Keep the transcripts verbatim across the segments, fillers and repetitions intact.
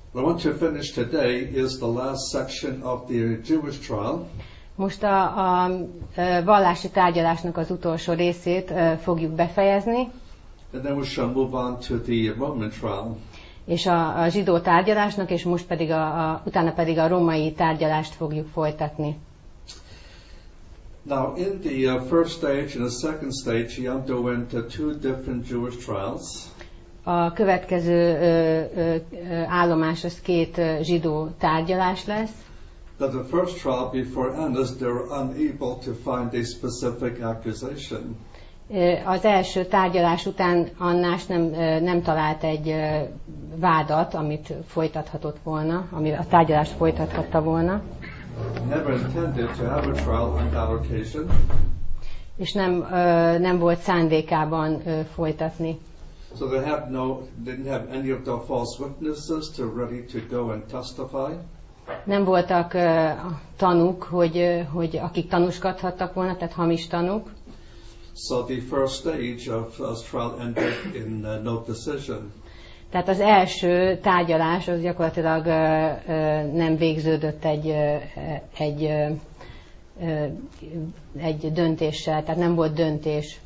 What I want to finish today is the last section of the Jewish trial. Most a, a, a vallási tárgyalásnak az utolsó részét uh, fogjuk befejezni. And then we shall move on to the Roman trial. És a, a zsidó tárgyalásnak, és most pedig a, a, utána pedig a római tárgyalást fogjuk folytatni. Now, in the uh, first stage and the second stage, he underwent uh, two different Jewish trials. A következő ö, ö, állomás az két ö, zsidó tárgyalás lesz. That the first trial before Annas, they were unable to find a specific accusation. Az első tárgyalás után Annás nem, nem talált egy vádat, amit folytathatott volna, ami a tárgyalást folytathatta volna. Never intended to have a trial on that occasion. És nem, nem volt szándékában folytatni. So they had no, didn't have any of the false witnesses to ready to go and testify. Nem voltak tanúk, hogy, hogy akik tanúskodhattak volna, tehát hamis tanúk. So the first stage of this trial ended in uh, no decision. Tehát az első tárgyalás az gyakorlatilag uh, uh, nem végződött egy, uh, egy, uh, uh, egy döntéssel, tehát nem volt döntés.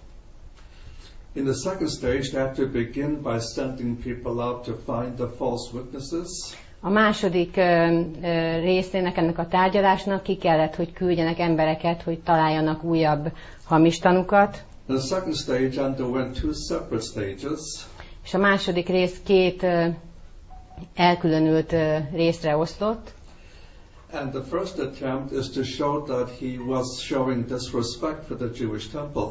In the second stage, they had to begin by sending people out to find the false witnesses. A második uh, uh, részének ennek a tárgyalásnak ki kellett, hogy küldjenek embereket, hogy találjanak újabb hamis tanukat. The second stage underwent two separate stages. És a második rész két uh, elkülönült uh, részre oszlott. And the first attempt is to show that he was showing disrespect for the Jewish temple.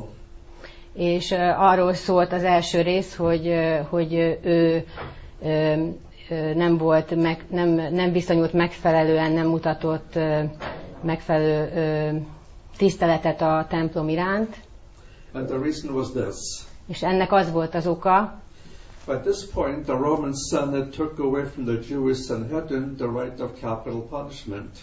És uh, arról szólt az első rész, hogy, uh, hogy ő uh, nem volt, meg, nem, nem viszonyult megfelelően, nem mutatott uh, megfelelő uh, tiszteletet a templom iránt. And the reason was this. És ennek az volt az oka. By this point, the Roman Senate took away from the Jewish Sanhedrin the right of capital punishment.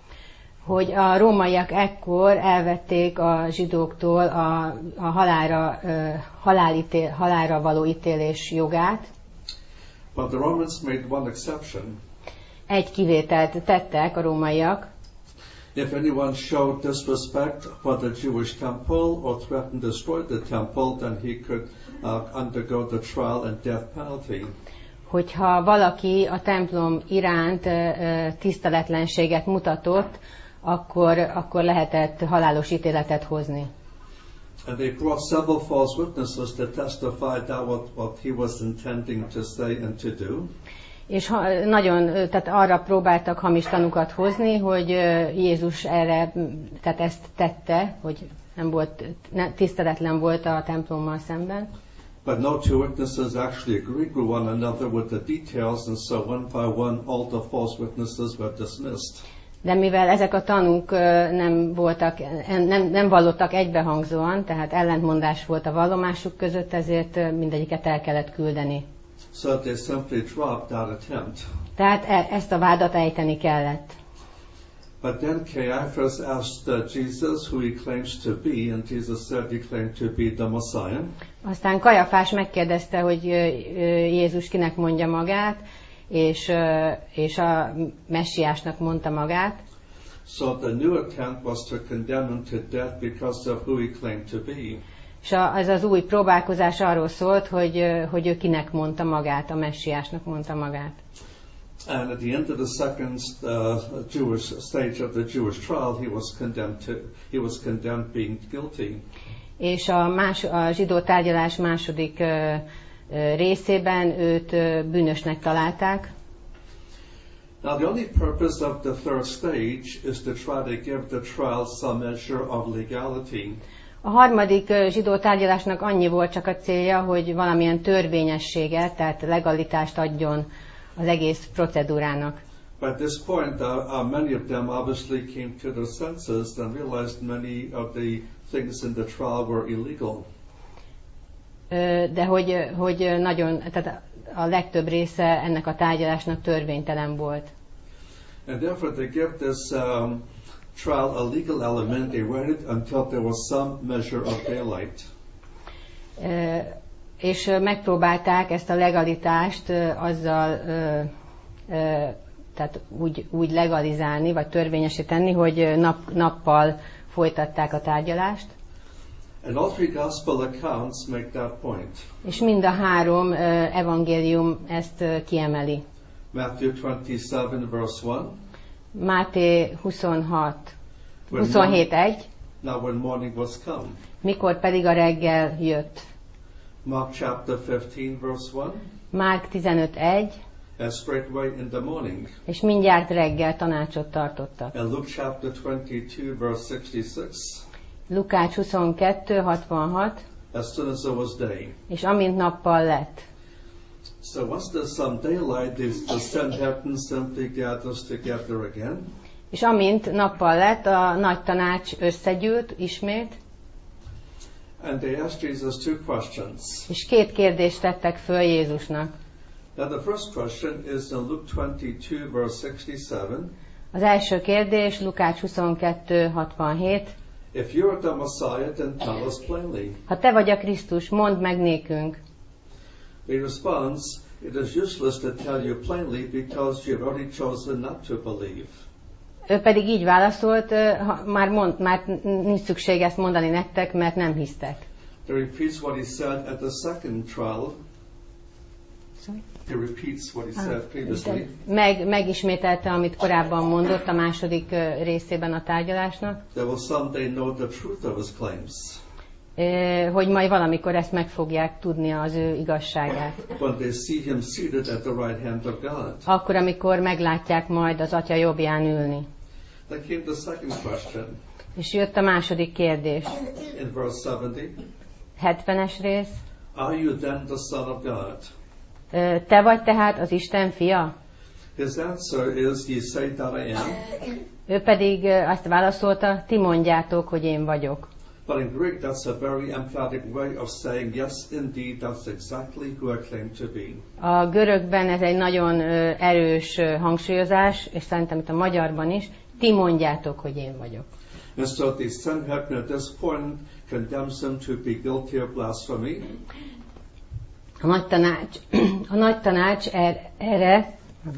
Hogy a rómaiak ekkor elvették a zsidóktól a, a halálra, uh, halálítél, halálra való ítélés jogát. But the Romans made one exception. Egy kivételt tettek a rómaiak. If anyone showed disrespect for the Jewish temple or threatened to destroy the temple, then he could uh, undergo the trial and death penalty. Hogyha valaki a templom iránt uh, tiszteletlenséget mutatott, akkor, akkor lehetett halálos ítéletet hozni. And they brought several false witnesses to testify that what, what he was intending to say and to do. És ha, nagyon, tehát arra próbáltak hamis tanukat hozni, hogy Jézus erre, tehát ezt tette, hogy nem volt, ne, tiszteletlen volt a templommal szemben. But no two witnesses actually agreed with one another with the details, and so one by one all the false witnesses were dismissed. De mivel ezek a tanúk nem voltak, nem, nem vallottak egybehangzóan, tehát ellentmondás volt a vallomásuk között, ezért mindegyiket el kellett küldeni. So they simply dropped that attempt. Tehát e, ezt a vádat ejteni kellett. But then Caiaphas asked uh, Jesus who he claims to be, and Jesus said he claimed to be the Messiah. Aztán Kajafás megkérdezte, hogy Jézus kinek mondja magát, és, és a messiásnak mondta magát. So the new attempt was to condemn him to death because of who he claimed to be. És ez az új próbálkozás arról szólt, hogy, hogy ő kinek mondta magát, a messiásnak mondta magát. And at the end of the second uh, Jewish stage of the Jewish trial, he was condemned to he was condemned being guilty. És a, más, a zsidó tárgyalás második uh, uh, részében őt uh, bűnösnek találták. Now the only purpose of the third stage is to try to give the trial some measure of legality. A harmadik uh, zsidó tárgyalásnak annyi volt csak a célja, hogy valamilyen törvényességet, tehát legalitást adjon az egész procedúrának. By this point, uh, uh, many of them obviously came to their senses and realized many of the things in the trial were illegal. De hogy, hogy nagyon, tehát a legtöbb része ennek a tárgyalásnak törvénytelen volt. And therefore, to give this um, trial a legal element, they waited until there was some measure of daylight. És megpróbálták ezt a legalitást azzal tehát úgy, úgy legalizálni, vagy törvényesíteni, hogy nap, nappal folytatták a tárgyalást. And all three gospel accounts make that point. És mind a három evangélium ezt kiemeli. Matthew twenty-seven verse one. Máté huszonhat, huszonhét egy. Now when morning was come. Mikor pedig a reggel jött. Mark chapter fifteen verse one. Márk tizenöt egy. And straightway in the morning. És mindjárt reggel tanácsot tartottak. And Luke chapter twenty-two verse sixty-six. Lukács huszonkettő hatvanhat. As soon as there was day. És amint nappal lett. So once there's some daylight, the Sanhedrin simply gathers together again. És amint nappal lett, a nagy tanács összegyűlt ismét. And they asked Jesus two questions. És két kérdést tettek föl Jézusnak. Now the first question is in Luke twenty-two verse sixty-seven. Az első kérdés Lukács huszonkettő hatvanhét. If you are the Messiah, then tell us plainly. Ha te vagy a Krisztus, mondd meg nékünk. He responds, it is useless to tell you plainly because you've already chosen not to believe. Ő pedig így válaszolt, ha, már, mond, már nincs szükség ezt mondani nektek, mert nem hisztek. He repeats what he said at the second trial. Sorry? He repeats what he said previously. Meg, megismételte, amit korábban mondott a második részében a tárgyalásnak. They will someday know the truth of his claims. Hogy majd valamikor ezt meg fogják tudni az ő igazságát. When they see him seated at the right hand of God. Akkor, amikor meglátják majd az Atya jobbján ülni. Then came the second question. És jött a második kérdés. In verse seventy. hetvenes rész. Are you then the Son of God? Te vagy tehát az Isten fia? His answer is, ye say that I am. Ő pedig azt válaszolta, ti mondjátok, hogy én vagyok. But in Greek, that's a very emphatic way of saying, yes, indeed, that's exactly who I claim to be. A görögben ez egy nagyon erős hangsúlyozás, és szerintem itt a magyarban is, ti mondjátok, hogy én vagyok. And so the Sanhedrin at this point condemns him to be guilty of blasphemy. A nagy tanács, a nagy tanács er, erre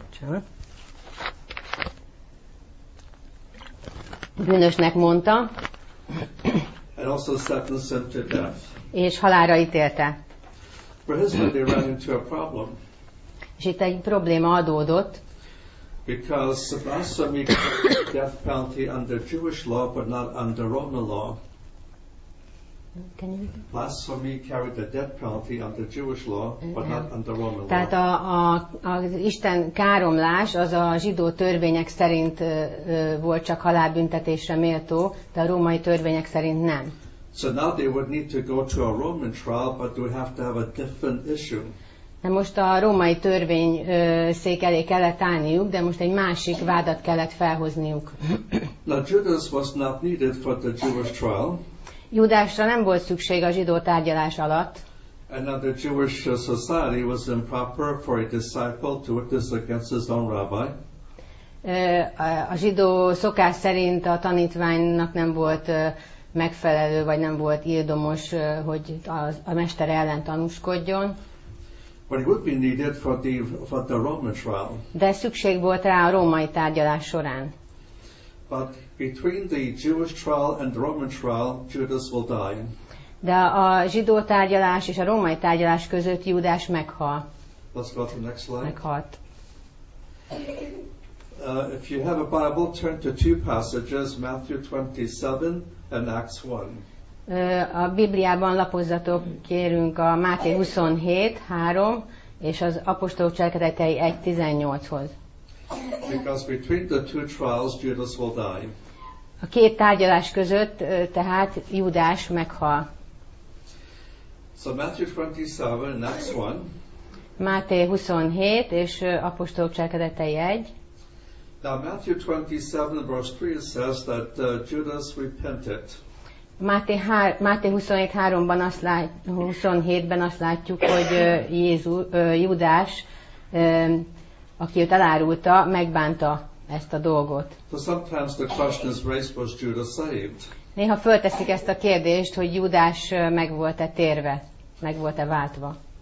bűnösnek mondta, and also sentenced him to death. És halálra ítélte. For his part, they ran into a problem. És itt egy probléma adódott. Because blasphemy carried death penalty under Jewish law, but not under Roman law. Can you Blasphemy carried the death penalty under Jewish law, but not under Roman law. Tehát a, a, az Isten káromlás az a zsidó törvények szerint ö, ö, volt csak halálbüntetésre méltó, de a római törvények szerint nem. So now they would need to go to a Roman trial, but they would have to have a different issue. De most a római törvény ö, szék elé kellett állniuk, de most egy másik vádat kellett felhozniuk. Now Judas was not needed for the Jewish trial. Júdásra nem volt szükség a zsidó tárgyalás alatt. And now the Jewish society was improper for a disciple to witness against his own rabbi. A zsidó szokás szerint a tanítványnak nem volt megfelelő, vagy nem volt ildomos, hogy a mester ellen tanúskodjon. But it would be needed for the, for the Roman trial. De szükség volt rá a római tárgyalás során. But between the Jewish trial and the Roman trial, Judas will die. De a zsidó tárgyalás és a római tárgyalás között Júdás meghal. Let's go to the next slide. Meghalt. Uh, if you have a Bible, turn to two passages, Matthew twenty-seven and Acts one. A Bibliában lapozzatok, kérünk, a Máté huszonhét három és az apostolok cselekedetei egy tizennyolchoz. Because between the two trials, Judas will die. A két tárgyalás között tehát Júdás meghal. So Matthew twenty-seven and Acts one. Máté huszonhét és apostolok cselekedetei egy. Now Matthew twenty-seven verse three says that uh, Judas repented. Máté, há, Máté huszonhét háromban azt lát, huszonhétben azt látjuk, hogy Jézus, Júdás, aki őt elárulta, megbánta ezt a dolgot. So sometimes the question is raised, was Judas saved? Néha fölteszik ezt a kérdést, hogy Júdás meg volt-e térve, meg volt-e váltva.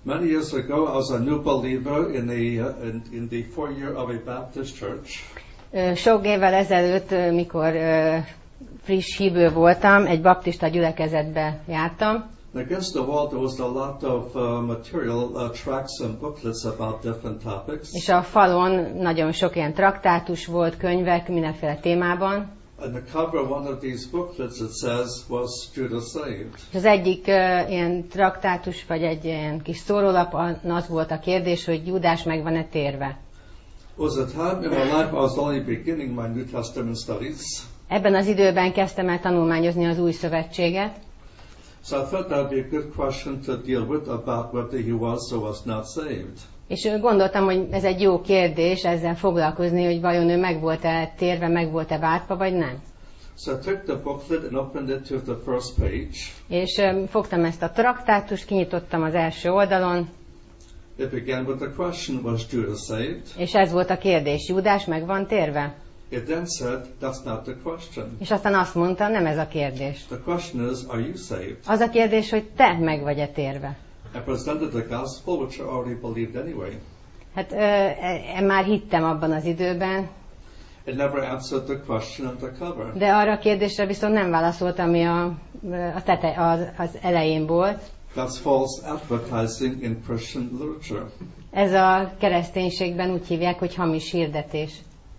Many years ago, I was a new believer in, a, uh, in, in the foyer of a Baptist church. Sok évvel ezelőtt, mikor friss hívő voltam, egy baptista gyülekezetbe jártam. Against the wall there was a lot of uh, material, uh, tracts and booklets about different topics. És a falon nagyon sok ilyen traktátus volt, könyvek, mindenféle témában. And the cover of one of these booklets, it says, was Judah saved? És az egyik uh, ilyen traktátus, vagy egy ilyen kis szórólap, az volt a kérdés, hogy Júdás meg van-e térve. Was a time in my life I was only beginning my New Testament studies. Ebben az időben kezdtem el tanulmányozni az Új Szövetséget. So I thought that would be a good question to deal with about whether he was or was not saved. És gondoltam, hogy ez egy jó kérdés ezzel foglalkozni, hogy vajon ő meg volt-e térve, meg volt-e váltva, vagy nem. So I took the booklet and opened it to the first page. És um, fogtam ezt a traktátust, kinyitottam az első oldalon. It began with the question, was Judah saved? És ez volt a kérdés, Júdás meg van térve? It then said, that's not the question. És aztán azt mondta, nem ez a kérdés. The question is, are you saved? Az a kérdés, hogy te meg vagy-e térve. I presented the gospel, which I already believed anyway. Hát ö, e, már hittem abban az időben. It never answered the question on the cover. De arra a kérdésre viszont nem válaszolt, ami a, a tete, az, az elején volt. That's false advertising in Christian literature. Ez a kereszténységben úgy hívják, hogy hamis hirdetés.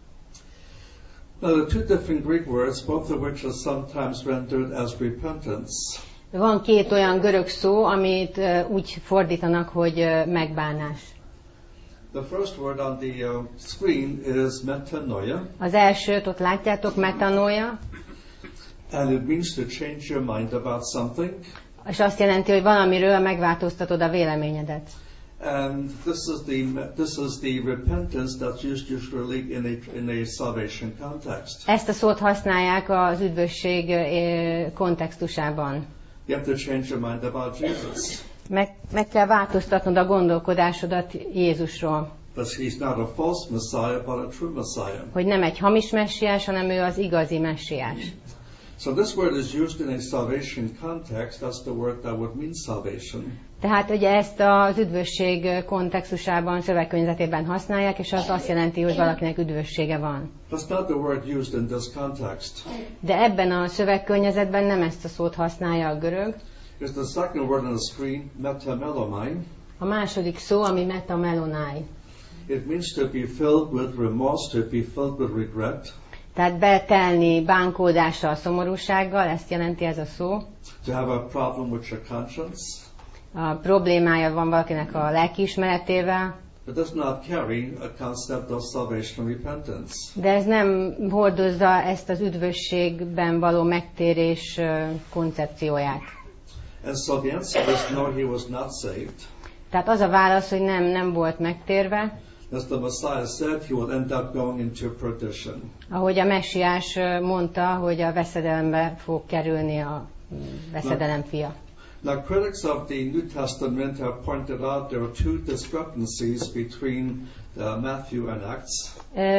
Now, there are two different Greek words, both of which are sometimes rendered as repentance. Van két olyan görög szó, amit uh, úgy fordítanak, hogy uh, megbánás. The first word on the uh, screen is metanoia. Az elsőt ott látjátok, metanoia. And it means to change your mind about something. És azt jelenti, hogy valamiről megváltoztatod a véleményedet. And this is the this is the repentance that's used usually in a in a salvation context. Ezt a szót használják az üdvösség kontextusában. You have to change your mind about Jesus. Meg, meg kell változtatnod a gondolkodásodat Jézusról. But he's not a false Messiah, but a true Messiah. Hogy nem egy hamis messiás, hanem ő az igazi messiás. So this word is used in a salvation context. That's the word that would mean salvation. Tehát ugye ezt az üdvösség kontextusában, szövegkörnyezetében használják, és az azt jelenti, hogy valakinek üdvössége van. That's not the word used in this context. De ebben a szövegkörnyezetben nem ezt a szót használja a görög. Here's the second word on the screen, metamelomai. A második szó, ami metamelonai. It means to be filled with remorse, to be filled with regret. Tehát betelni bánkódással, szomorúsággal, ezt jelenti ez a szó. To have a problem with your conscience. A problémája van valakinek a lelkiismeretével. It does not carry a concept of salvation and repentance. De ez nem hordozza ezt az üdvösségben való megtérés koncepcióját. And so the answer is no, he was not saved. Tehát az a válasz, hogy nem, nem volt megtérve. As the Messiah said, he will end up going into perdition. Ahogy a messiás mondta, hogy a veszedelembe fog kerülni a veszedelem fia. Now, critics of the New Testament have pointed out there are two discrepancies between uh, Matthew and Acts.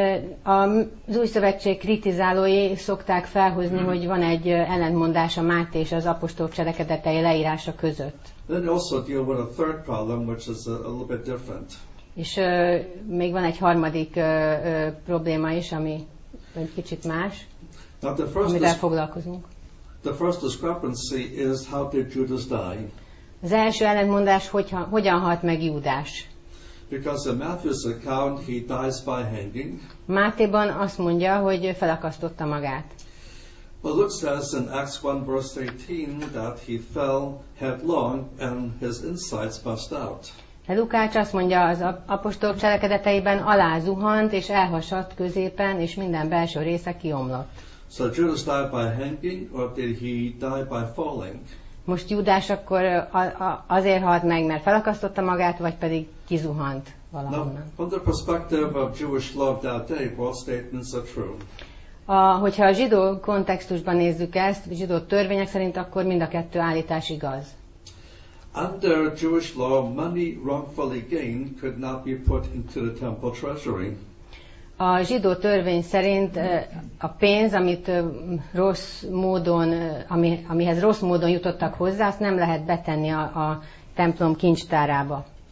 Az Új Szövetség kritizálói szokták felhozni, hogy van egy ellentmondás a Máté és az apostolok cselekedetei leírása között. Then they also deal with a third problem, which is a, a little bit different. És uh, még van egy harmadik uh, uh, probléma is, ami egy kicsit más, Now, the first amivel dis- foglalkozunk. The first discrepancy is how did Judas die? Az első ellentmondás, hogy, hogyan halt meg Júdás. Because in Matthew's account, he dies by hanging. Mátéban azt mondja, hogy felakasztotta magát. Well, Luke says in Acts one verse eighteen that he fell headlong and his insides bust out. De Lukács azt mondja, az apostolok cselekedeteiben alázuhant, és elhasadt középen, és minden belső része kiomlott. So Judas died by hanging, or did he die by falling? Most Júdás akkor azért halt meg, mert felakasztotta magát, vagy pedig kizuhant valahonnan? Now, from the perspective of Jewish law of that day, both statements are true. A, hogyha a zsidó kontextusban nézzük ezt, a zsidó törvények szerint, akkor mind a kettő állítás igaz. Under Jewish law, money wrongfully gained could not be put into the temple treasury. A zsidó törvény szerint a pénz, amit rossz módon, ami, amihez rossz módon jutottak hozzá, azt nem lehet betenni a, a templom kincstárába.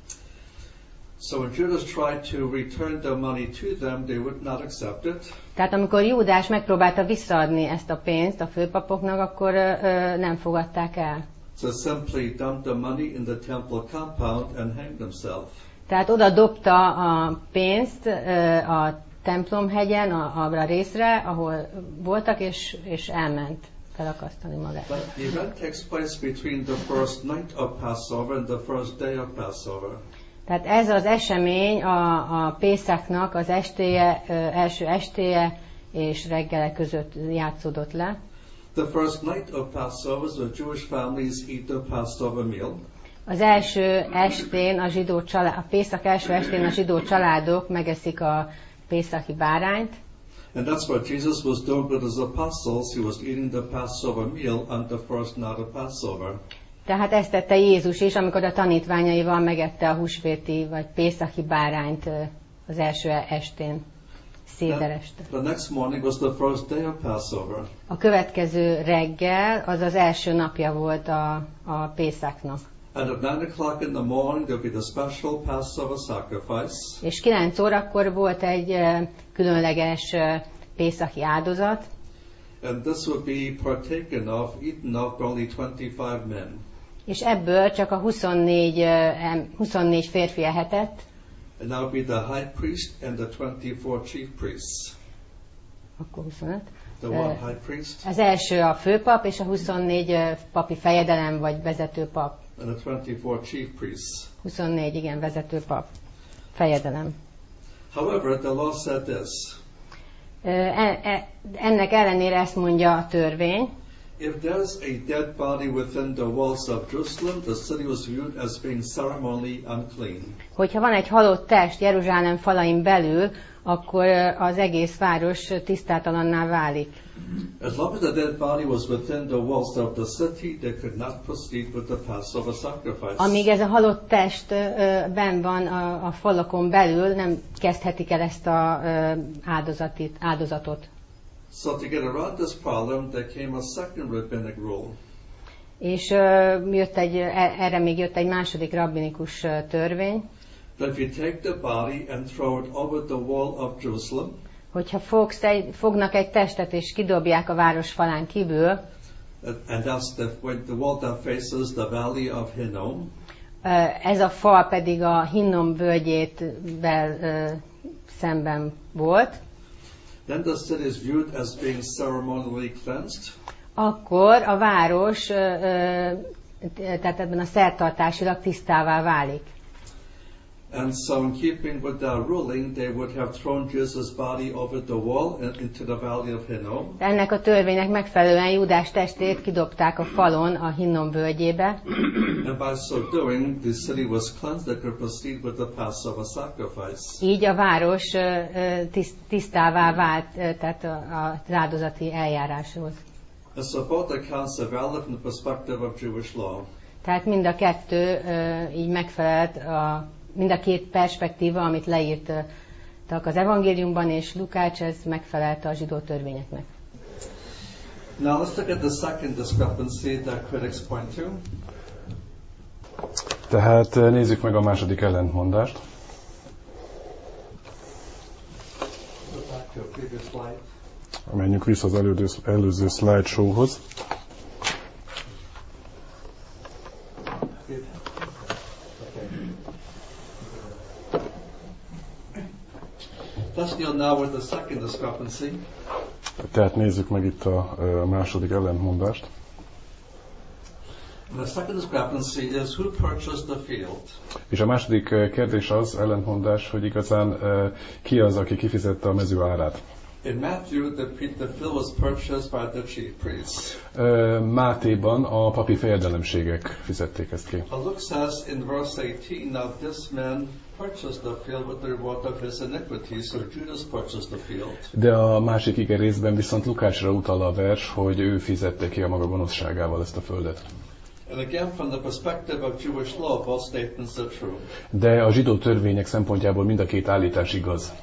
So when Judas tried to return the money to them, they would not accept it. Tehát amikor Júdás megpróbálta visszaadni ezt a pénzt a főpapoknak, akkor ö, ö, nem fogadták el. So simply dumped the money in the temple compound and hanged themselves. Tehát oda dobta a pénzt ö, a templomhegyen, a, arra részre, ahol voltak, és, és elment felakasztani magát. But the event takes place between the first night of Passover and the first day of Passover. Tehát ez az esemény a, a Pészaknak az estéje, ö, első estéje és reggele között játszódott le. The first night of Passover, the Jewish families eat the Passover meal. Az első estén, a, zsidó család, a Pészak első estén a zsidó családok megeszik a pészaki bárányt. And that's what Jesus was doing with his apostles. He was eating the Passover meal on the first night of Passover. Tehát ezt tette Jézus is, amikor a tanítványaival megette a húsvéti vagy pészaki bárányt az első estén, szédereste. The next morning was the first day of Passover. A következő reggel az az első napja volt a, a Pészaknak. And at nine o'clock in the morning there would be the special Passover sacrifice. És kilenc órakor volt egy különleges pészaki áldozat. And this would be partaken of, eaten of by only twenty-five men. És ebből csak a huszonnégy, huszonnégy férfi ehetett. And that would be the high priest and the twenty-four chief priests. Akkor huszonöt. The one high priest. Az első a főpap és a huszonnégy papi fejedelem vagy vezető pap. And the twenty-four chief priests. huszonnégy, igen, vezető pap. Fejedelem. However, the law said this. Ennek ellenére ezt mondja a törvény. If there's a dead body within the walls of Jerusalem, the city was viewed as being ceremonially unclean. Hogyha van egy halott test Jeruzsálem falain belül, akkor az egész város tisztátalanná válik. As long as the dead body was within the walls of the city, they could not proceed with the Passover sacrifice. Amíg ez a halott test benn van a, a falakon belül, nem kezdhetik el ezt a áldozatit, áldozatot. So to get around this problem, there came a second rabbinic rule. És jött egy, erre még jött egy második rabbinikus törvény. That if you take the body and throw it over the wall of Jerusalem, hogyha fogsz egy, fognak egy testet és kidobják a város falán kívül, and that's the, the wall that faces the valley of Hinnom, ez a fal pedig a Hinnom völgyétvel szemben volt, then the city is viewed as being ceremonially cleansed. Akkor a város, tehát ebben a szertartásilag tisztává válik. And so in keeping with that ruling, they would have thrown Jesus' body over the wall and into the valley of Hinnom. Ennek a törvénynek megfelelően Júdás testét kidobták a falon a Hinnom völgyébe. And by so doing, the city was cleansed. They could proceed with the Passover sacrifice. Így a város tisztává vált, tehát az áldozati eljáráshoz. And so both accounts are valid from the perspective of Jewish law. Tehát mind a kettő így megfelelt a mind a két perspektíva, amit leírtak az evangéliumban, és Lukács, ez megfelelt a zsidó törvényeknek. Now let's look at the second discrepancy that critics point to. Tehát nézzük meg a második ellentmondást. Menjünk vissza az előző, előző slideshowhoz. Let's deal now with the second discrepancy. Tehát nézzük meg itt a, a második ellentmondást. The second discrepancy is who purchased the field. És a második kérdés az, ellentmondás, hogy igazán ki az, aki kifizette a mező árát. In Matthew, the, the field was purchased by the chief priests. Mátéban a papi fejedelemségek fizették ezt ki. Luke says in verse eighteen, now this man purchased the field with the reward of his iniquity, so Judas purchased the field. De a másik ige részben viszont Lukácsra utal a vers, hogy ő fizette ki a maga gonoszságával ezt a földet. And again, from the perspective of Jewish law, both statements are true. De a zsidó törvények szempontjából mind a két állítás igaz.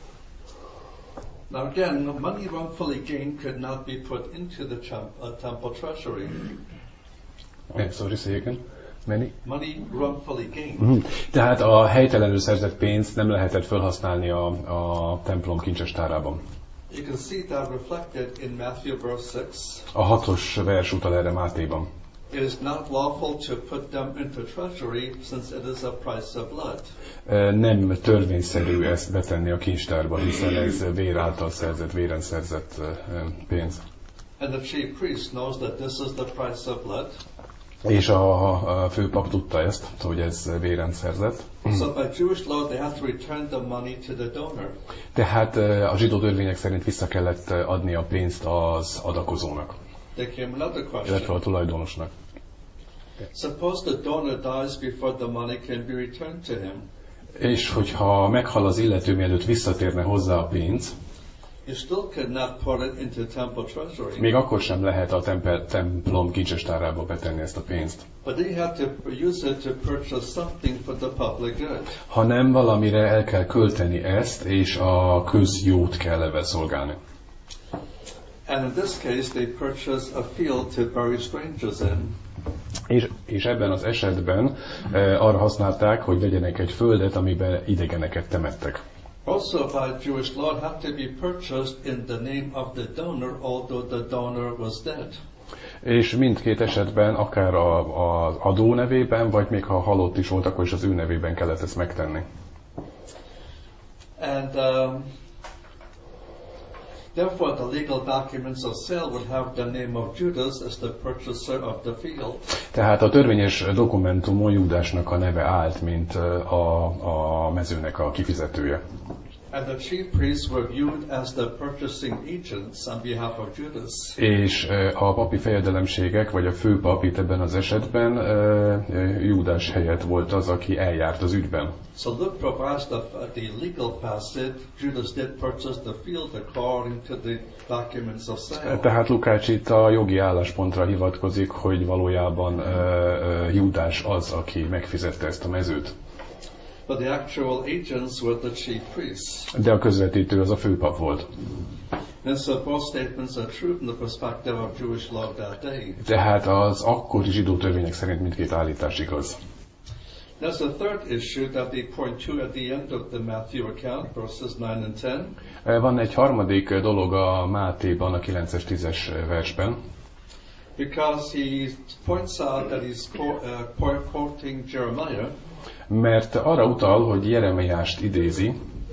Now again, money wrongfully gained could not be put into the temple treasury. I'm sorry, say again. Many? Money wrongfully gained. Uh-huh. Tehát a helytelenül szerzett pénzt nem lehetett felhasználni a, a templom kincsestárában. You can see that reflected in Matthew verse six. A hatos vers utal erre Mátéban. It is not lawful to put them into treasury, since it is a price of blood. Nem törvényszerű ezt betenni a kincstárba, hiszen ez vér által szerzett, véren szerzett pénz. And the chief priest knows that this is the price of blood. És a, a főpap tudta ezt, hogy ez véren szerzett. So by Jewish law they had to return the money to the donor. Tehát a zsidó törvények szerint vissza kellett adni a pénzt az adakozónak, There came another illetve question. a tulajdonosnak. Suppose the donor dies before the money can be returned to him. És hogyha meghal az illető, mielőtt visszatérne hozzá a pénz, You still could not put it into temple treasury. még akkor sem lehet a tempel, templom kincsestárába betenni ezt a pénzt, But they had to use it to purchase something for the public good. hanem valamire el kell költeni ezt, és a közjót kell ebben szolgálni. And in this case they purchased a field to bury strangers in. És, és ebben az esetben e, arra használták, hogy vegyenek egy földet, amiben idegeneket temettek. Also by Jewish law it had to be purchased in the name of the donor, although the donor was dead. És mindkét esetben, akár az adó nevében, vagy még ha halott is volt, akkor is az ő nevében kellett ezt megtenni. And um, therefore the legal documents of sale would have the name of Judas as the purchaser of the field. Tehát a törvényes dokumentumon Júdásnak a neve állt, mint a, a mezőnek a kifizetője. And the chief priests were viewed as the purchasing agents on behalf of Judas. És a papi fejedelemségek, vagy a főpap itt ebben az esetben Júdás helyett volt az, aki eljárt az ügyben. So Luke provides the, the legal facet. Judas did purchase the field according to the documents of sale. Tehát Lukács itt a jogi álláspontra hivatkozik, hogy valójában Júdás az, aki megfizette ezt a mezőt. But the actual agents were the chief priests. De a közvetítő az a főpap volt. And so both statements are true from the perspective of Jewish law that day. Tehát az akkori zsidó törvények szerint mindkét állítás igaz. There's a third issue that they point to at the end of the Matthew account, verses nine and ten. Van egy harmadik dolog a Mátéban, a kilences tízes versben. Because he points out that he's uh, quoting Jeremiah. Mert arra utal, hogy Jeremiást idézi.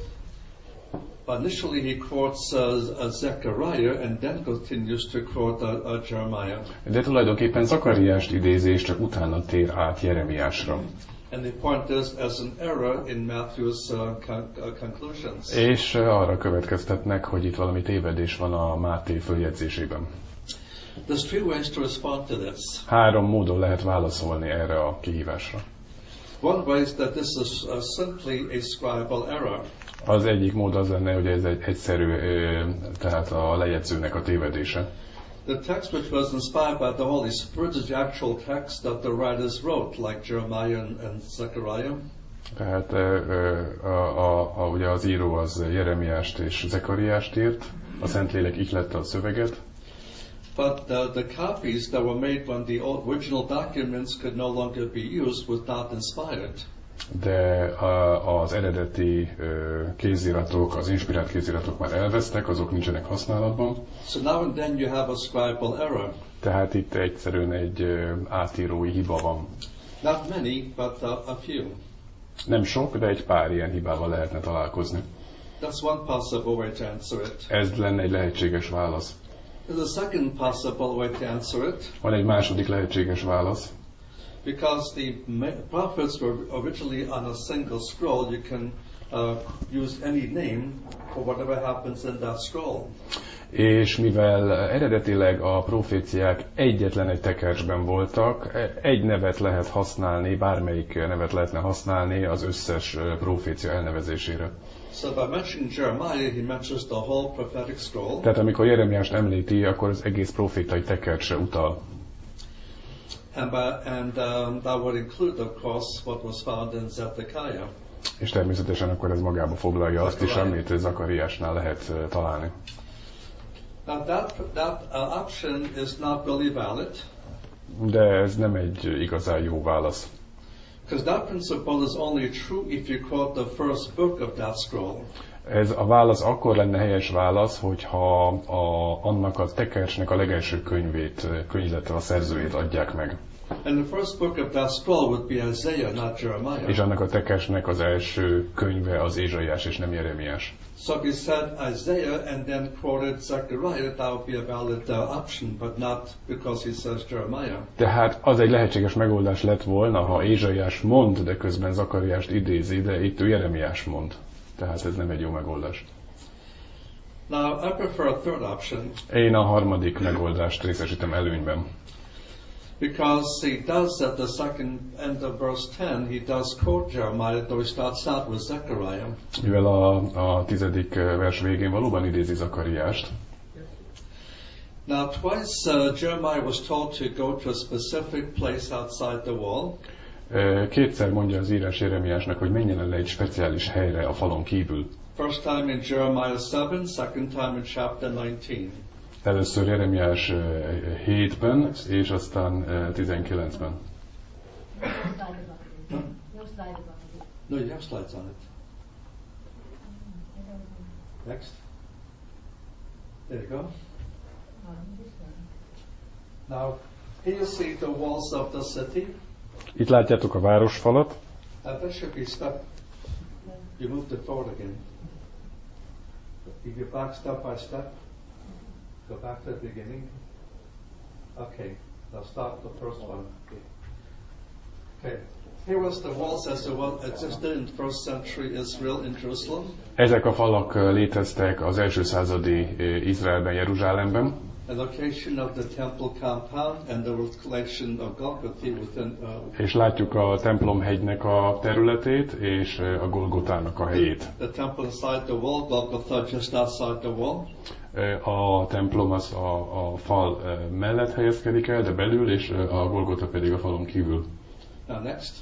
Initially he quotes uh, Zechariah and then continues to quote uh, uh, Jeremiah. De tulajdonképpen Zakariást idézi, és csak utána tér át Jeremiásra. And they point this as an error in Matthew's uh, con- uh, conclusions. És arra következtetnek, hogy itt valami tévedés van a Máté följegyzésében. There's three ways to respond to this. Három módon lehet válaszolni erre a kihívásra. One way is that this is uh, simply a scribal error. Az egyik mód az lenne, hogy ez egy egyszerű, tehát a lejegyzőnek a tévedése. The text which was inspired by the Holy Spirit is the actual text that the writers wrote, like Jeremiah and, and Zechariah. Tehát a, a, a, ugye az író az Jeremiást és Zekariást írt, a Szentlélek ihlette a szöveget. But the, the copies that were made when the original documents could no longer be used was not inspired. De a, az eredeti kéziratok, az inspirált kéziratok már elvesztek, azok nincsenek használatban. So now and then you have a scribal error. Tehát itt egyszerűen egy átírói hiba van. Not many, but a, a few. Nem sok, de egy pár ilyen hibával lehetne találkozni. That's one possible way to answer it. Ez lenne egy lehetséges válasz. There's a second possible way to answer it. Van egy második lehetséges válasz. Because the prophets were originally on a single scroll, you can uh, use any name for whatever happens in that scroll. És mivel eredetileg a proféciák egyetlen egy tekercsben voltak, egy nevet lehet használni, bármelyik nevet lehetne használni az összes profécia elnevezésére. So by mentioning Jeremiah, he mentions the whole prophetic scroll. Tehát amikor Jeremiást említi, akkor az egész profétai tekercsre utal. And, by, and um, that would include, of course, what was found in Zedekiah. És természetesen akkor ez magába foglalja azt is, amit Zakariásnál lehet találni. Now that, that uh, option is not really valid. De ez nem egy igazán jó válasz. Because that principle is only true if you quote the first book of that scroll. Ez a válasz akkor lenne helyes válasz, hogyha a, annak a tekercsnek a legelső könyvét, könyvlettel a szerzőjét adják meg. And the first book of that scroll would be Isaiah, not Jeremiah. És annak a tekercsnek az első könyve az Ézsaiás és nem Jeremiás. So if you said Isaiah and then quoted Zechariah, that would be a valid uh, option, but not because he says Jeremiah. Tehát az egy lehetséges megoldás lett volna, ha Ézsaiás mond, de közben Zakariást idézi, de itt ő Jeremiás mond. Tehát ez nem egy jó megoldás. Now, I prefer a third option. Én a harmadik megoldást részesítem előnyben. Because he does at the second end of verse ten, he does quote Jeremiah, though he starts out with Zechariah. Mivel a, a tizedik vers végén valóban idézi Zakariást. Now, twice uh, Jeremiah was told to go to a specific place outside the wall. Kétszer mondja az írás Jeremiásnak, hogy menjen el egy speciális helyre a falon kívül. First time in Jeremiah seven, second time in chapter nineteen. Először Jeremiás hétben, és aztán tizenkilencben. No, you have slides on it. Next. There you go. Now, here you see the walls of the city. Itt látjátok a városfalat. Uh, that should be step. You moved it forward again. You go back step by step. Go back to the beginning. Okay, now start the first one. Okay, here was the walls as the one existed in first century Israel in Jerusalem. Ezek a falak léteztek az első századi Izraelben, Jeruzsálemben. A location of the temple compound and the collection of Golgotha within. Uh, és látjuk a templomhegynek a területét és a Golgotának a helyét. The temple inside the wall, Golgotha just outside the wall. A templom az a, a fal mellett helyezkedik el, de belül, és a Golgota pedig a falon kívül. Now next.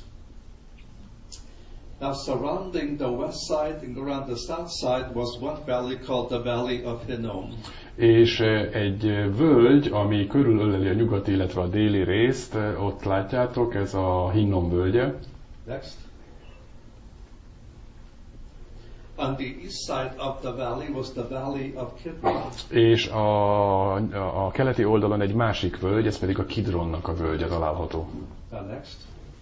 Now surrounding the west side and around the south side was one valley called the Valley of Hinnom. És egy völgy, ami körülöleli a nyugati, illetve a déli részt, ott látjátok, ez a Hinnom völgye. Next. On the east side of the valley was the Valley of Kidron. És a, a, a keleti oldalon egy másik völgy, ez pedig a Kidronnak a völgye található. Now next.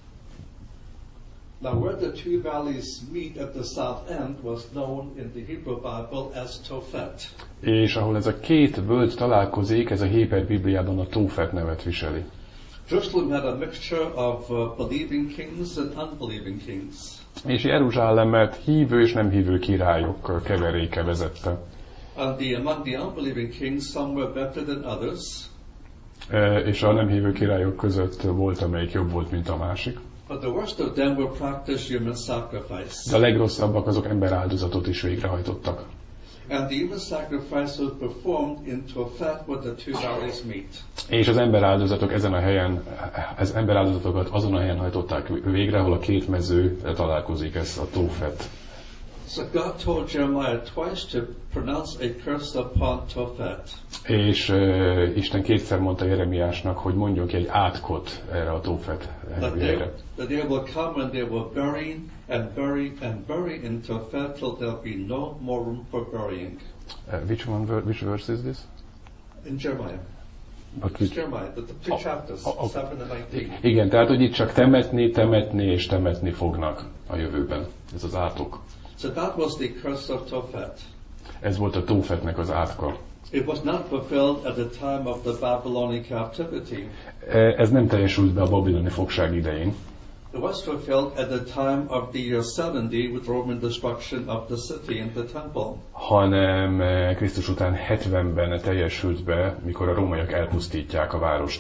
Now where the two valleys meet at the south end was known in the Hebrew Bible as Tophet. És ahol ez a két völgy találkozik, ez a Héber Bibliában a Tófet nevet viseli. Jerusalem had a mixture of uh, believing kings and unbelieving kings. És Jeruzsálemet hívő és nem hívő királyok keveréke vezette. And the, among the unbelieving kings, some were better than others. E, és a nem hívő királyok között volt, amelyik jobb volt, mint a másik. But the worst of them will practice human sacrifice. De a legrosszabbak azok emberáldozatot is végrehajtottak. And the human sacrifice was performed in Tophet where the two valleys meet. És az emberáldozatok ezen a helyen, az emberáldozatokat azon a helyen hajtották végre, ahol a két mező találkozik, ez a Tófet. So God told Jeremiah twice to pronounce a curse upon Tophet. És uh, Isten kétszer mondta Jeremiásnak, hogy mondjon ki egy átkot erre a Tófet helyre. That they will come and they will bury and bury and bury in Tophet till there'll be no more room for burying. Uh, which one? Which verse is this? In Jeremiah. But which... Jeremiah, the, the two oh, chapters, oh, oh. seven and nineteen. Igen, tehát hogy itt csak temetni, temetni és temetni fognak a jövőben. Ez az átok. So that was the curse of Tophet. Ez volt a Tófetnek az átka. It was not fulfilled at the time of the Babylonian captivity. Ez nem teljesült be a babiloni fogság idején. It was fulfilled at the time of the year seventy with Roman destruction of the city and the temple. Hanem Krisztus után hetvenben teljesült be, mikor a rómaiak elpusztítják a várost.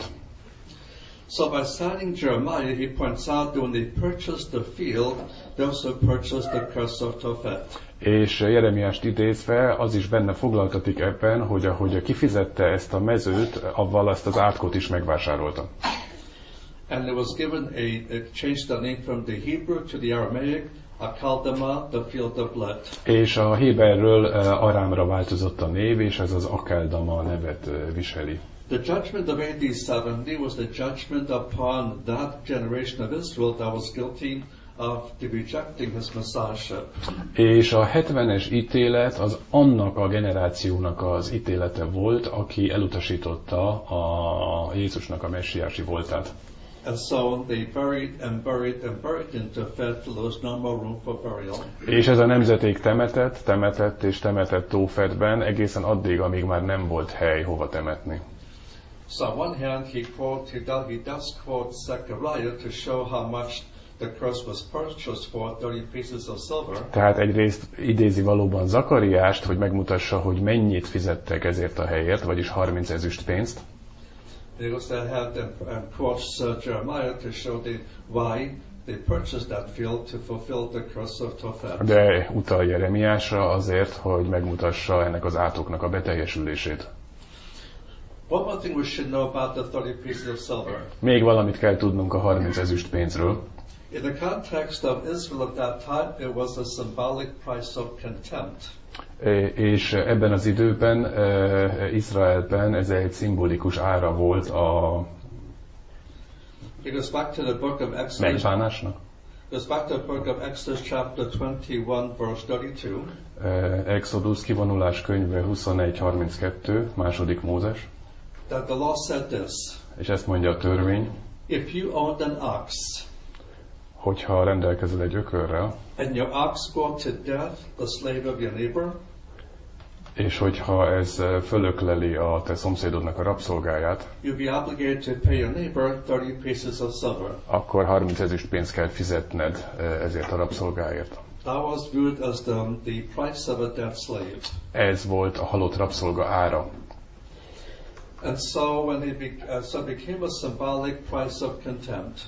So by citing Jeremiah, he points out that when they purchased the field, they also purchased the curse of Tophet. És Jeremiást idézve az is benne foglaltatik ebben, hogy ahogy kifizette ezt a mezőt, avval azt az átkot is megvásárolta. And it was given a, a changed the name from the Hebrew to the Aramaic Akeldama, the field of blood. És a Héberről uh, Arámra változott a név, és ez az Akeldama nevet uh, viseli. The judgment of A D seventy was the judgment upon that generation of Israel that was guilty of the rejecting his messiahship. És a hetvenes ítélet az annak a generációnak az ítélete volt, aki elutasította a Jézusnak a messiási voltát. And so they buried and buried and buried into Tófet till there was no more room for burial. És ez a nemzeték temetett, temetett és temetett Tófetben egészen addig, amíg már nem volt hely hova temetni. So on one hand, he quote, he does, he does quote Zechariah to show how much the cross was purchased for thirty pieces of silver. Tehát egyrészt idézi valóban Zakariást, hogy megmutassa, hogy mennyit fizettek ezért a helyért, vagyis harminc ezüst pénzt. He goes ahead and, and quotes uh, Jeremiah to show the, why they purchased that field to fulfill the curse of Tófet. De utal Jeremiásra azért, hogy megmutassa ennek az átoknak a beteljesülését. One more thing we should know about the thirty pieces of silver. Még valamit kell tudnunk a harminc ezüst pénzről. In the context of Israel at that time, it was a symbolic price of contempt. És ebben az időben uh, Izraelben ez egy szimbolikus ára volt a It goes back to the book of Exodus. megbánásnak. Goes back to the book of Exodus chapter twenty-one verse thirty-two. Uh, Exodus kivonulás könyve huszonegy harminckettő, második Mózes. That the law said this. És ezt mondja a törvény. If you owned an ox, hogyha rendelkezel egy ökörrel, and your ox go to death, the slave of your neighbor, és hogyha ez fölökleli a te szomszédodnak a rabszolgáját, you'll be obligated to pay your neighbor thirty pieces of silver. akkor harminc ezüst pénzt kell fizetned ezért a rabszolgáért. That was viewed as the, the price of a dead slave. Ez volt a halott rabszolga ára. And so when it, be, uh, so it became a symbolic price of contempt.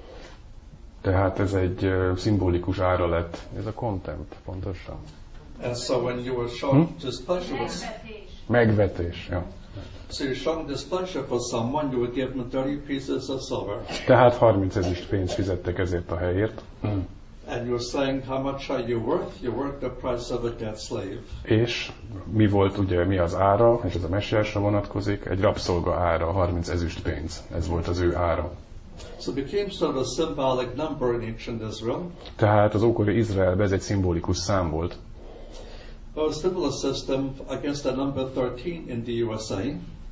Tehát ez egy uh, szimbolikus ára lett. Ez a contempt, pontosan. And so when you were shown hmm? displeasure with megvetés, ja. So you're showing displeasure for someone, you would give them thirty pieces of silver. Tehát harminc ezüst pénzt fizettek ezért a helyért. Hmm. And you're saying how much are you worth? You're worth the price of a dead slave. És mi volt ugye, mi az ára, és ez a messiásra vonatkozik, egy rabszolga ára, harminc ezüst pénz. Ez volt az ő ára. So it became sort of a symbolic number in ancient Israel. Tehát az ókori Izraelben ez egy szimbolikus szám volt. There was a similar system against the number thirteen in the U S A.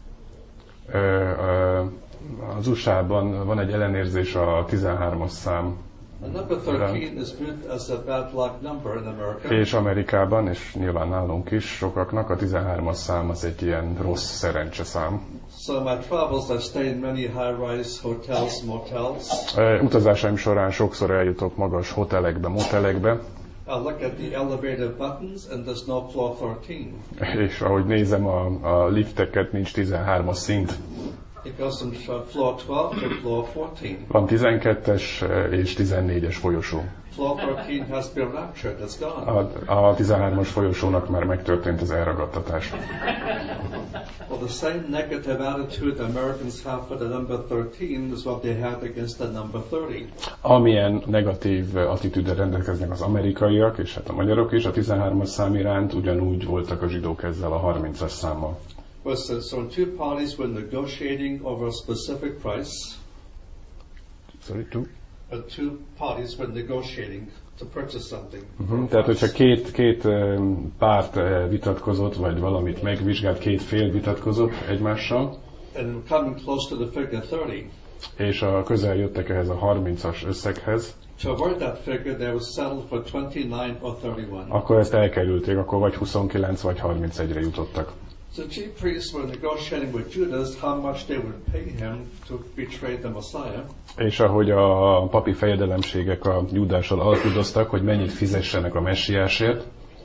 Uh, uh, az u es á-ban van egy ellenérzés a tizenhármas szám. The number thirteen is viewed as a bad luck number in America. És Amerikában, és nyilván nálunk is sokaknak a tizenhármas szám az egy ilyen rossz szerencse szám. So in my travels I stayed in many high-rise hotels, motels. Uh, utazásaim során sokszor eljutok magas hotelekbe, motelekbe. I look at the elevator buttons and there's no floor thirteen. És ahogy nézem a, a lifteket, nincs tizenhármas szint. It goes from floor twelve to floor fourteen. Van tizenkettes és tizennégyes folyosó. Floor thirteen has been raptured, it's gone. A, a tizenhármas folyosónak már megtörtént az elragadtatás. Well, the same negative attitude the Americans have for the number thirteen is what they had against the number thirty. Amilyen negatív attitűddel rendelkeznek az amerikaiak, és hát a magyarok is a tizenhármas szám iránt, ugyanúgy voltak a zsidók ezzel a harmincas számmal. Well, so, so two parties were negotiating over a specific price. Sorry, two? Uh, two parties were negotiating to purchase something. Uh-huh. Tehát, hogyha két, két um, párt uh, vitatkozott, vagy valamit megvizsgált, két fél vitatkozott egymással, and coming close to the figure thirty, és a közel jöttek ehhez a harmincas összeghez, to avoid that figure, they would settle for twenty-nine or thirty-one. Akkor ezt elkerülték, akkor vagy huszonkilenc vagy harmincegyre jutottak. So the chief priests were negotiating with Judas how much they would pay him to betray the Messiah. És ahogy a papi fejedelemségek a Judással alkudoztak, hogy mennyit fizessenek a messiásért.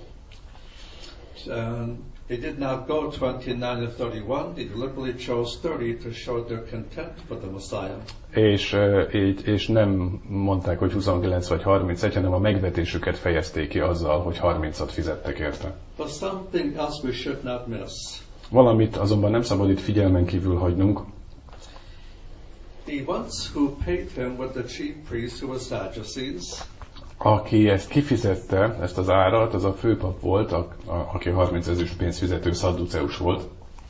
And they did not go twenty-nine or thirty-one. They deliberately chose thirty to show their contempt for the Messiah. És, így, és nem mondták, hogy huszonkilenc vagy harmincegy, hanem a megvetésüket fejezték ki azzal, hogy harmincat fizettek érte. But something else we should not miss. Valamit azonban nem szabad itt figyelmen kívül hagynunk. The ones who paid him were the chief priests who were Sadducees. Aki ezt kifizette, ezt az árat, az a főpap volt, a, a, aki harminc ezüst pénzfizető szadduceus volt.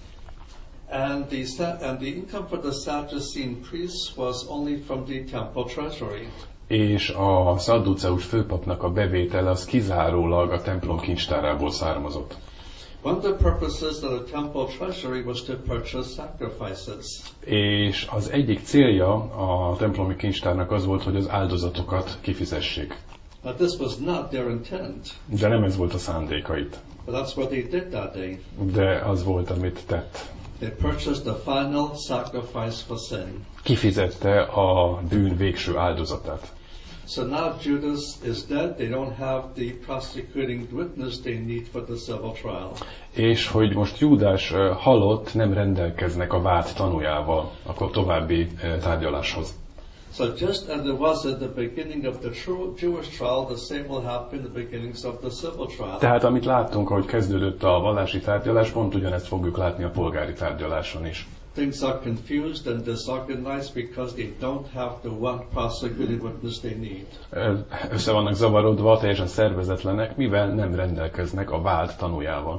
And the, and the income for the Sadducean priests was only from the temple treasury. És a szadduceus főpapnak a bevétele az kizárólag a templom kincstárából származott. One of the purposes of the temple treasury was to purchase sacrifices. És az egyik célja a templomi kincstárnak az volt, hogy az áldozatokat kifizessék. Now this was not their intent. De nem ez volt a szándéka itt. But that's what they did that day. De az volt, amit tett. They purchased the final sacrifice for sin. Kifizette a bűn végső áldozatát. So now Judas is dead. They don't have the prosecuting witness they need for the civil trial. És hogy most Júdás halott, nem rendelkeznek a vád tanújával a további tárgyaláshoz. So just as it was at the beginning of the true Jewish trial, the same will happen in the beginnings of the civil trial. Tehát amit láttunk, ahogy kezdődött a vallási tárgyalás, pont ugyanezt fogjuk látni a polgári tárgyaláson is. Things are confused and disorganized because they don't have the one prosecuting witness they need. Össze vannak zavarodva, teljesen szervezetlenek, mivel nem rendelkeznek a vád tanújával.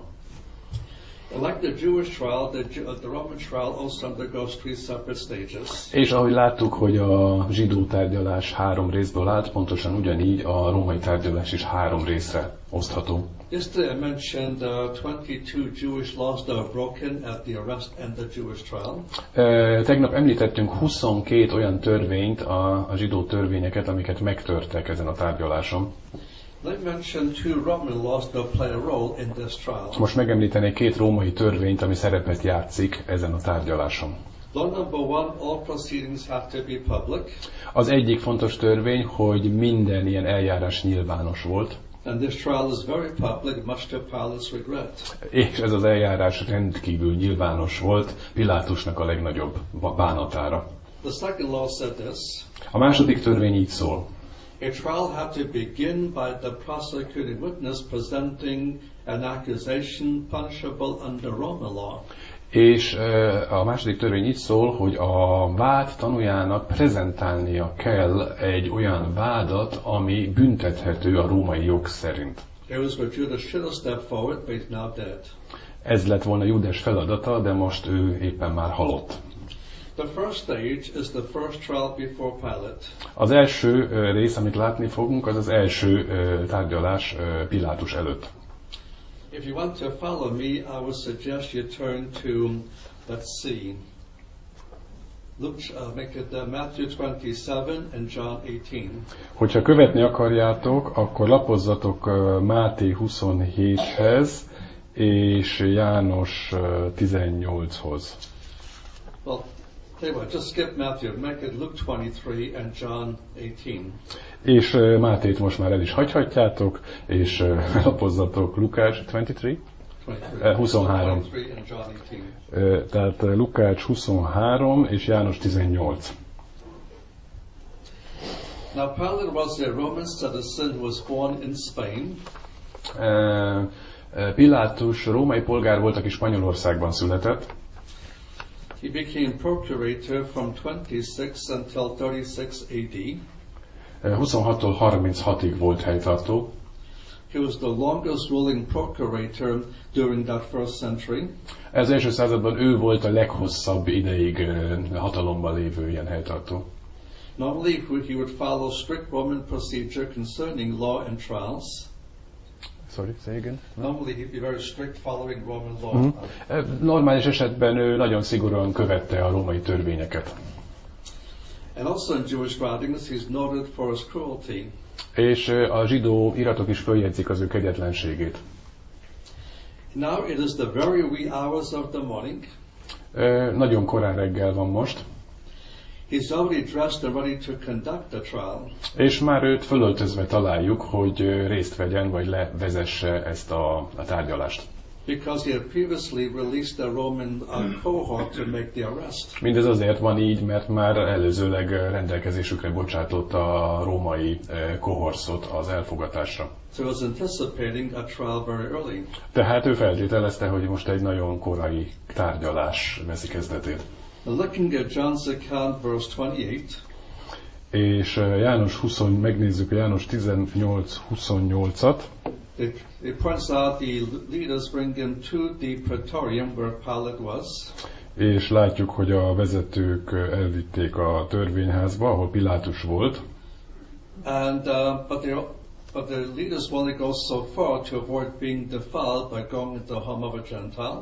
Like the Jewish trial, the, the Roman trial also undergoes three separate stages. És ahogy láttuk, hogy a zsidó tárgyalás három részből állt, pontosan ugyanígy a római tárgyalás is három részre osztható. Yesterday I mentioned uh, twenty-two Jewish laws that were broken at the arrest and the Jewish trial. E, tegnap említettünk huszonkét olyan törvényt, a, a zsidó törvényeket, amiket megtörtek ezen a tárgyaláson. Let me mention two Roman laws that play a role in this trial. Most megemlítenék két római törvényt, ami szerepet játszik ezen a tárgyaláson. Law number one, all proceedings have to be public. Az egyik fontos törvény, hogy minden ilyen eljárás nyilvános volt. And this trial is very public, much to Pilate's regret. És ez az eljárás rendkívül nyilvános volt, Pilátusnak a legnagyobb bánatára. The second law said this. A második törvény így szól. A trial had to begin by the prosecuting witness presenting an accusation punishable under Roman law. És a második törvény így szól, hogy a vád tanújának prezentálnia kell egy olyan vádat, ami büntethető a római jog szerint. It was where Judas should have stepped forward, but he's now dead. Ez lett volna Júdás feladata, de most ő éppen már halott. The first stage is the first trial before Pilate. Az első rész, amit látni fogunk, az az első tárgyalás Pilátus előtt. If you want to follow me, I would suggest you turn to, let's see, Luke, uh, make it uh, Matthew twenty-seven and John eighteen. Hogyha követni akarjátok, akkor lapozzatok uh, Máté huszonhéthez és János uh, tizennyolchoz. Well, tell you what, just skip Matthew, make it Luke twenty-three and John eighteen. És uh, Mátét most már el is hagyhatjátok, és uh, lapozzatok Lukács tizenhárom. Uh, huszonhárom. Uh, tehát uh, Lukács huszonhárom és János tizennyolc. Now Pilate was a Roman citizen who was born in Spain. Uh, uh, Pilátus római polgár volt, aki Spanyolországban született. He became procurator from twenty-six until thirty-six A D. huszonhattól harminchatig volt helytartó. He was the longest ruling procurator during that first century. Az első században ő volt a leghosszabb ideig hatalomban lévő ilyen helytartó. Normally he would follow strict Roman procedure concerning law and trials. Sorry, say again. Normally he'd be very strict following Roman law. Mm-hmm. Normális esetben ő nagyon szigorúan követte a római törvényeket. And also in Jewish writings he's noted for his cruelty. És a zsidó iratok is följegyzik az ő kegyetlenségét. Now it is the very wee hours of the morning. Nagyon korán reggel van most. He's already dressed and ready to conduct the trial. És már őt fölöltözve találjuk, hogy részt vegyen, vagy levezesse ezt a, a tárgyalást. Because he had previously released a Roman uh, cohort to make the arrest. Mindez azért van így, mert már előzőleg rendelkezésükre bocsátott a római kohorszot az elfogatásra. So he was anticipating a trial very early. Tehát ő feltételezte, hogy most egy nagyon korai tárgyalás veszi kezdetét. Now looking at John's account, verse twenty-eight. És János húsz, megnézzük a János tizennyolc huszonnyolcat. It, it points out the leaders bring him to the praetorium where Pilate was. És látjuk, hogy a vezetők elvitték a törvényházba, ahol Pilátus volt. And uh, but they but the leaders wanted to go so far to avoid being defiled by going into the home of a Gentile.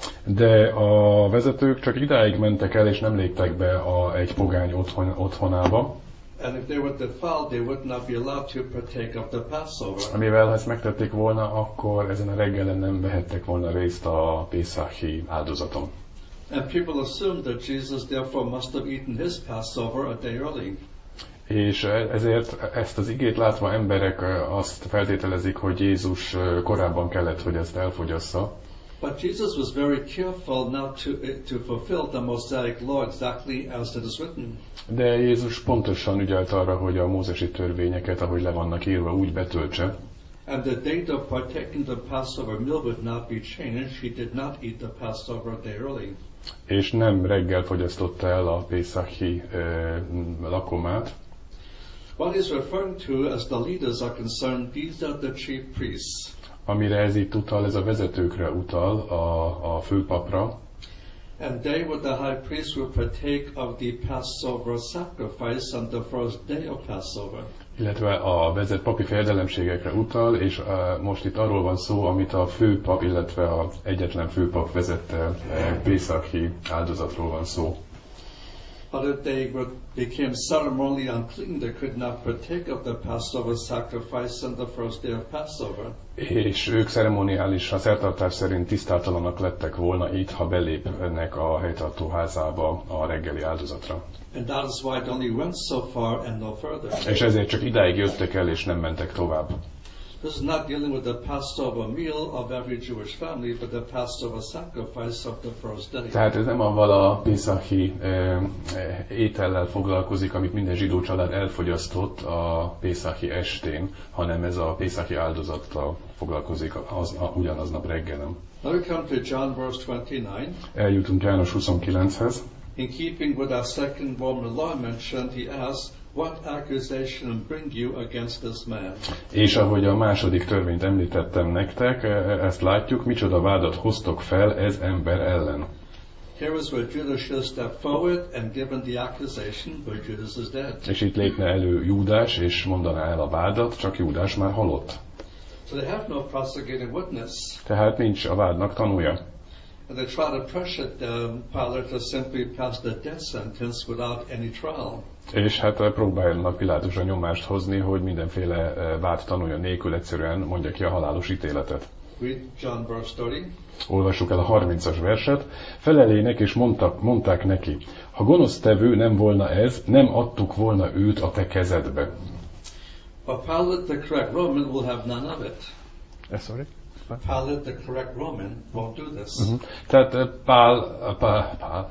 De a vezetők csak idáig mentek el, és nem léptek be a, egy pogány otthon, otthonába. And if they were defiled, they would not be allowed to partake of the Passover. Amivel, ha ezt megtették volna, akkor ezen a reggelen nem vehettek volna részt a Pészachi áldozaton. And people assumed that Jesus therefore must have eaten his Passover a day early. És ezért ezt az igét látva emberek azt feltételezik, hogy Jézus korábban kellett, hogy ezt elfogyassza. But Jesus was very careful not to, to fulfill the Mosaic law exactly as it is written. De Jézus pontosan ügyelt arra, hogy a mózesi törvényeket, ahogy le vannak írva, úgy betöltse. And the date of partaking the Passover meal would not be changed. He did not eat the Passover a day early. És nem reggel fogyasztotta el a Pészachi eh, lakomát. What he's referring to as the leaders are concerned, these are the chief priests. Amire ez itt utal, ez a vezetőkre utal, a, a főpapra. And they were the high priests who partake of the Passover sacrifice on the first day of Passover. Illetve a vezet papi fejedelemségekre utal, és uh, most itt arról van szó, amit a főpap, illetve az egyetlen főpap vezette uh, Pészachi áldozatról van szó. But if they were, became ceremonially unclean, they could not partake of the Passover sacrifice on the first day of Passover. És ők ceremoniális, a szertartás szerint tisztátalanak lettek volna itt, ha belépnek a helytartó házába a reggeli áldozatra. And that is why it only went so far and no further. És ezért csak idáig jöttek el, és nem mentek tovább. This is not dealing with the Passover meal of every Jewish family, but the Passover sacrifice of the first day. Tehát ez nem avval a Pészachi eh, étellel foglalkozik, amit minden zsidó család elfogyasztott a Pészachi estén, hanem ez a Pészachi áldozattal foglalkozik az, a, ugyanaznap reggelen. Now we come to John verse twenty-nine. Eljutunk János huszonkilenchez. In keeping with our second Roman law mentioned, he asks, what accusation bring you against this man? És ahogy a második törvényt említettem nektek, ezt látjuk, micsoda vádat hoztok fel ez ember ellen. Here is where Judas should step forward and given the accusation, but Judas is dead. És itt lépne elő Júdás, és mondaná el a vádat, csak Júdás már halott. So they have no prosecuting witness. Tehát nincs a vádnak tanúja. And they try to pressure um, Pilate to simply pass the death sentence without any trial. És hát próbálnak Pilátusra nyomást hozni, hogy mindenféle vád tanúja nélkül egyszerűen mondja ki a halálos ítéletet. Read John verse thirty. Olvassuk el a harmincas verset. Felelének és mondtak, mondták neki, ha gonosztevő nem volna ez, nem adtuk volna őt a te kezedbe. But Pilate, the correct Roman, will have none of it. Uh, sorry? Pilate, the correct Roman, won't do this. Uh-huh. Tehát uh, Pál, uh, Pál, Pál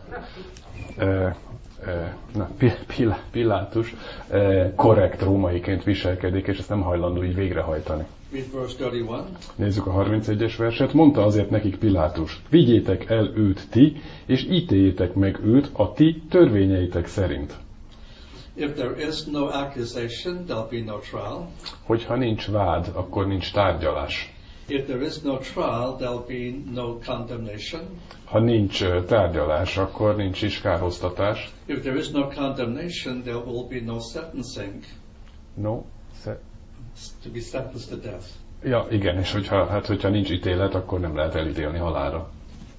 uh, uh, na, Pil, Pilátus uh, korrekt rómaiként viselkedik, és ezt nem hajlandó így végrehajtani. Read verse thirty-one. Nézzük a harmincegyes verset. Mondta azért nekik Pilátus, vigyétek el őt ti, és ítéljétek meg őt a ti törvényeitek szerint. If there is no accusation, there'll be no trial. Hogyha nincs vád, akkor nincs tárgyalás. If there is no trial, there'll be no condemnation. Ha nincs tárgyalás, akkor nincs is kárhoztatás. If there is no condemnation, there will be no sentencing. No. Se- To be sentenced to death. ja, igen, és hogyha, hát, hogyha nincs ítélet, akkor nem lehet elítélni halálra.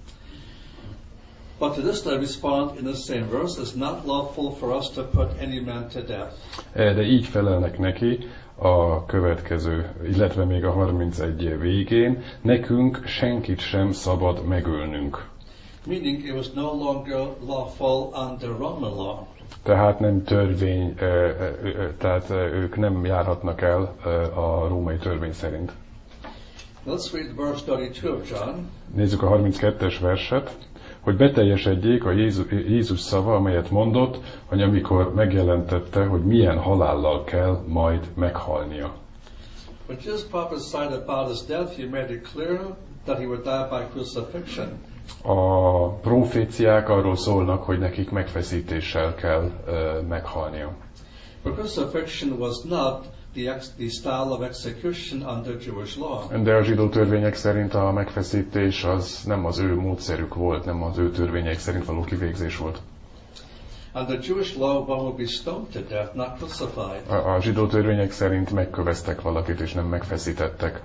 But to this they respond in the same verse, it's not lawful for us to put any man to death. De így felelnek neki a következő, illetve még a harmincegy végén, nekünk senkit sem szabad megölnünk. Meaning it was no longer lawful under Roman law. Tehát nem törvény, tehát ők nem járhatnak el a római törvény szerint. Let's read verse thirty-two of John. Nézzük a harminckettes verset, hogy beteljesedjék a Jézus, Jézus szava, amelyet mondott, hogy amikor megjelentette, hogy milyen halállal kell majd meghalnia. When Jesus prophesied about his death, he made it clear that he would die by crucifixion. A proféciák arról szólnak, hogy nekik megfeszítéssel kell uh, meghalnia. For crucifixion was not the, ex- the style of execution under Jewish law. De a zsidó törvények szerint a megfeszítés az nem az ő módszerük volt, nem az ő törvények szerint való kivégzés volt. Under Jewish law, one would be stoned to death, not crucified. A, a zsidó törvények szerint megköveztek valakit, és nem megfeszítettek.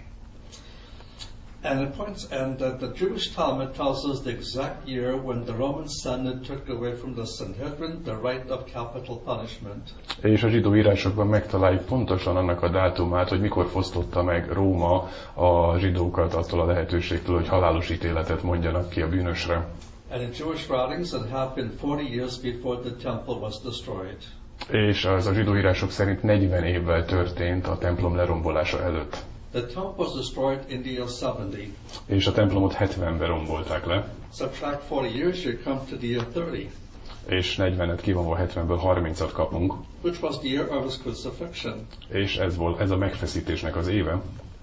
And it points, and uh, the Jewish Talmud tells us the exact year when the Roman Senate took away from the Sanhedrin the right of capital punishment. És a zsidó írásokban megtaláljuk pontosan annak a dátumát, hogy mikor fosztotta meg Róma a zsidókat attól a lehetőségtől, hogy halálos ítéletet mondjanak ki a bűnösre. And in Jewish writings, it happened forty years before the temple was destroyed. És az a zsidó írások szerint negyven évvel történt a templom lerombolása előtt. The temple was destroyed in the year seventy. És a templomot hetvenben rombolták le. Subtract forty years, you come to the year thirty. És negyvenet kivonva hetvenből harmincat kapunk. Which was the year of his crucifixion. És ez volt ez a megfeszítésnek az éve.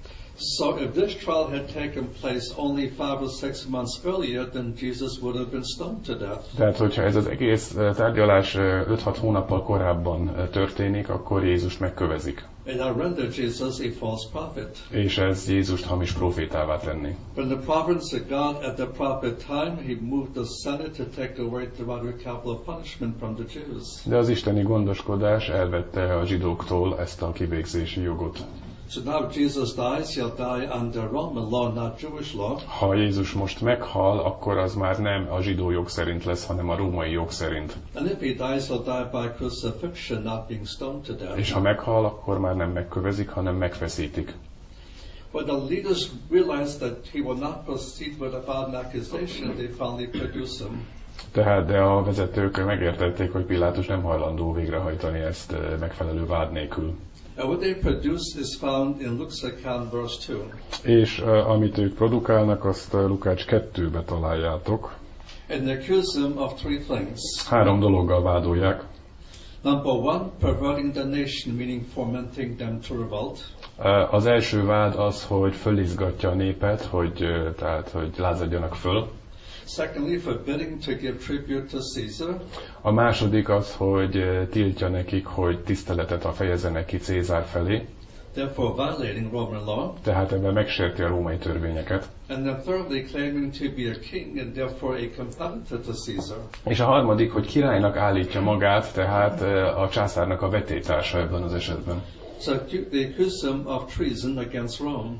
So if this trial had taken place only five or six months earlier, then Jesus would have been stoned to death. Tehát, hogyha ez az egész tárgyalás öt-hat hónappal korábban történik, akkor Jézust megkövezik. And I rendered Jesus a false prophet. És ez Jézust hamis profétává tenni. From the providence of God at the proper time, he moved the Senate to take away the right of capital punishment from the Jews. De az isteni gondoskodás elvette a zsidóktól ezt a kivégzési jogot. So now if Jesus dies, he'll die under Roman law, not Jewish law. Ha Jézus most meghal, akkor az már nem a zsidó jog szerint lesz, hanem a római jog szerint. And if he dies, he'll die by crucifixion, not being stoned to death. És ha meghal, akkor már nem megkövezik, hanem megfeszítik. When the leaders realized that he will not proceed with about an accusation, they finally produce him. Tehát, de a vezetők megértették, hogy Pilátus nem hajlandó végrehajtani ezt megfelelő vád nélkül. And what they produce is found in Luke's account, verse two. És uh, amit ők produkálnak, azt uh, Lukács kettőbe találjátok. And they accuse him of three things. Három dologgal vádolják. Number one, perverting the nation, meaning fomenting them to revolt. Uh, az első vád az, hogy fölizgatja a népet, hogy, uh, tehát, hogy lázadjanak föl. Secondly, forbidding to give tribute to Caesar. A második az, hogy uh, tiltja nekik, hogy tiszteletet a fejezenek ki Cézár felé. Therefore violating Roman law. Tehát ebben megsérti a római törvényeket. And then thirdly, claiming to be a king and therefore a competitor to Caesar. És a harmadik, hogy királynak állítja magát, tehát uh, a császárnak a vetétársa ebben az esetben. So they accuse him of treason against Rome.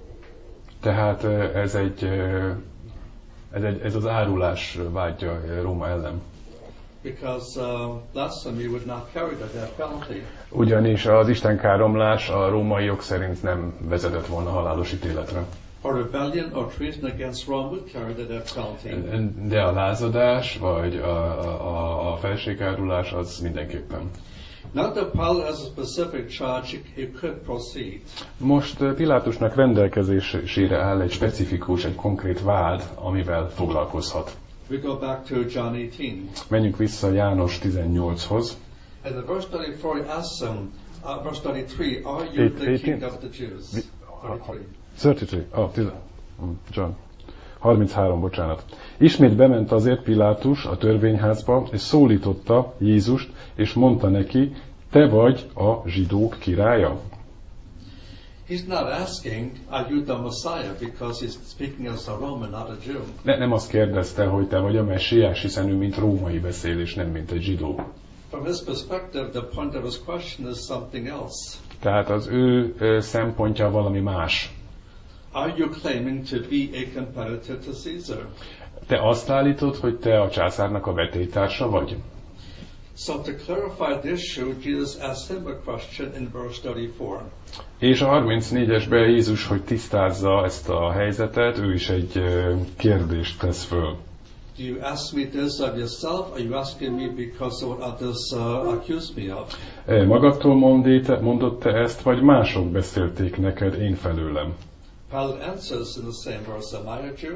Tehát uh, ez egy uh, Ez, egy, ez az árulás vágya Róma ellen. Because uh, blasphemy would not carry the death penalty. Ugyanis az istenkáromlás a római jog szerint nem vezetett volna halálos ítéletre. Or rebellion or treason against Rome would carry the death penalty. De a lázadás vagy a, a, a felségárulás az mindenképpen. Now that Pilate has a specific charge, he could proceed. Most Pilátusnak rendelkezésére áll egy specifikus, egy konkrét vád, amivel foglalkozhat. We go back to John eighteen. Menjünk vissza János tizennyolchoz. And the verse thirty-four he asks him, uh, verse thirty-three, are you the king of the Jews? thirty-three. thirty-three. Oh, tizen... John. harminchárom, bocsánat. Ismét bement azért Pilátus a törvényházba, és szólította Jézust, és mondta neki, te vagy a zsidók királya? He's not asking, are you the Messiah, because he's speaking as a Roman, not a Jew. Ne, nem azt kérdezte, hogy te vagy a messiás, hiszen ő mint római beszél, és nem mint egy zsidó. From his perspective, the point of his question is something else. Tehát az ő szempontja valami más. Are you claiming to be a competitor to Caesar? Te azt állítod, hogy te a császárnak a vetétársa vagy? So to clarify the issue, Jesus asked him a question in verse thirty-four. És a harmincnégyesben Jézus, hogy tisztázza ezt a helyzetet, ő is egy kérdést tesz föl. Do you ask me this of yourself, or are you asking me because of what others uh, accuse me of? Magadtól mondott te ezt, vagy mások beszélték neked én felőlem? Pilate answers in the same verse, am I a Jew?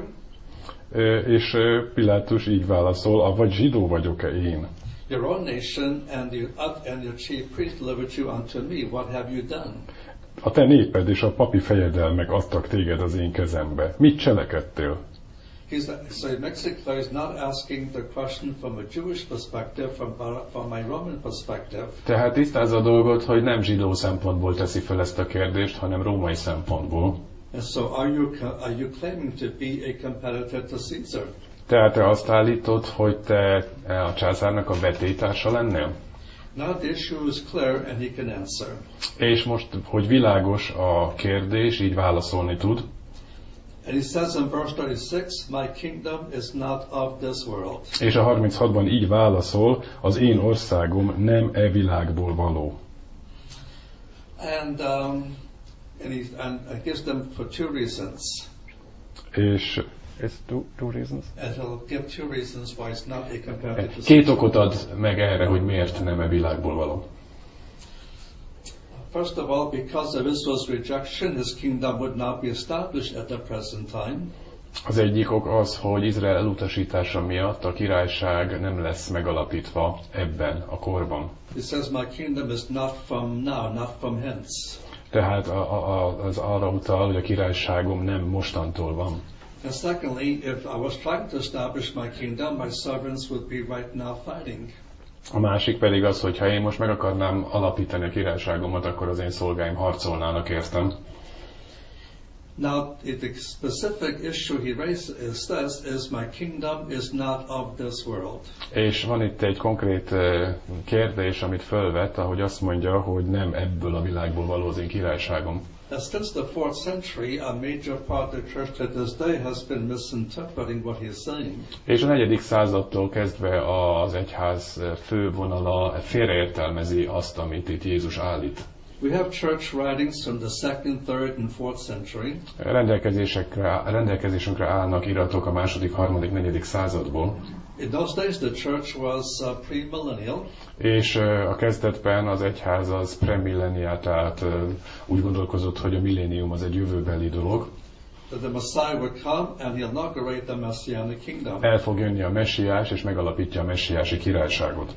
És Pilátus így válaszol, vagy zsidó vagyok-e én? Your own nation and your, and your chief priest delivered you unto me. What have you done? A te néped és a papi fejedelmek adtak téged az én kezembe. Mit cselekedtél? He's, so he makes it clear he's not asking the question from a Jewish perspective, from, from my Roman perspective. Tehát tisztázza a dolgot, hogy nem zsidó szempontból teszi fel ezt a kérdést, hanem római szempontból. And so are you, are you claiming to be a competitor to Caesar? Tehát te azt állítod, hogy te a császárnak a vetélytársa lennél? Now the issue is clear and he can answer. És most, hogy világos a kérdés, így válaszolni tud. And he says in verse thirty-six, my kingdom is not of this world. És a harminchatban így válaszol, az én országom nem e világból való. And, um, and, he, and he gives them for two reasons. És it's two, two reasons? And he'll give two reasons why it's not a competitor to Két Caesar. okot ad meg erre, hogy miért nem e világból való. First of all, because of Israel's rejection, his kingdom would not be established at the present time. Az egyik ok az, hogy Izrael elutasítása miatt a királyság nem lesz megalapítva ebben a korban. He says, my kingdom is not from now, not from hence. Tehát a, a, az arra utal, hogy a királyságom nem mostantól van. And secondly, if I was trying to establish my kingdom, my servants would be right now fighting. A másik pedig az, hogy ha én most meg akarnám alapítani a királyságomat, akkor az én szolgáim harcolnának értem. Now, the specific issue he raises, says is, my kingdom is not of this world. És van itt egy konkrét kérdés, amit fölvet, ahogy azt mondja, hogy nem ebből a világból való az én királyságom. And since the fourth century, a major part of the church to this day has been misinterpreting what he's saying. És a negyedik századtól kezdve az egyház fővonala félreértelmezi azt, amit itt Jézus állít. We have church writings from the second, third and fourth century. Rendelkezésekre, rendelkezésünkre állnak iratok a második, harmadik, negyedik századból. In those days the church was uh, premillennial. És a kezdetben az egyház az premillennial, tehát úgy gondolkozott, hogy a millénium az egy jövőbeli dolog. That the Messiah would come and he'll inaugurate the Messianic kingdom. El fog jönni a messiás, és megalapítja a messiási királyságot.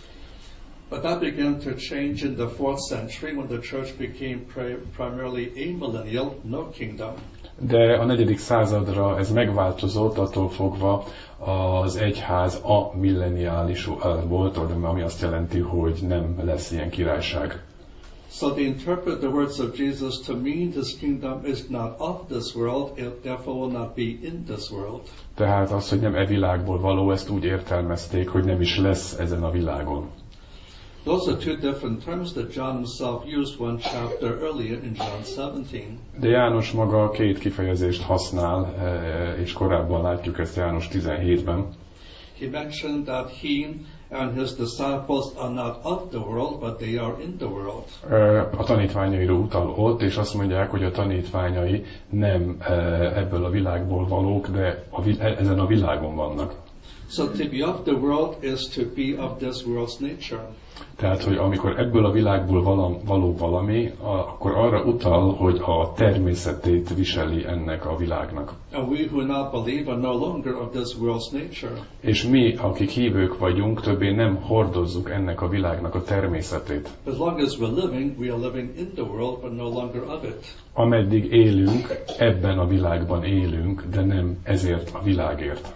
But that began to change in the fourth century when the church became pri- primarily amillennial, no kingdom. De a negyedik századra ez megváltozott, attól fogva az egyház a milleniális volt, ami azt jelenti, hogy nem lesz ilyen királyság. So they interpret the words of Jesus to mean his kingdom is not of this world, it therefore will not be in this world. Tehát az, hogy nem e világból való, ezt úgy értelmezték, hogy nem is lesz ezen a világon. Those are two different terms that John himself used one chapter earlier in John seventeen. De János maga két kifejezést használ, és korábban látjuk ezt János tizenhétben. He mentioned that he and his disciples are not of the world, but they are in the world. A tanítványaira utal ott, és azt mondják, hogy a tanítványai nem ebből a világból valók, de a, ezen a világon vannak. So to be of the world is to be of this world's nature. Tehát, hogy amikor ebből a világból valami, való valami, akkor arra utal, hogy a természetét viseli ennek a világnak. And we who not believe are no longer of this world's nature. És mi, akik hívők vagyunk, többé nem hordozzuk ennek a világnak a természetét. As long as we're living, we are living in the world, but no longer of it. Ameddig élünk, ebben a világban élünk, de nem ezért a világért.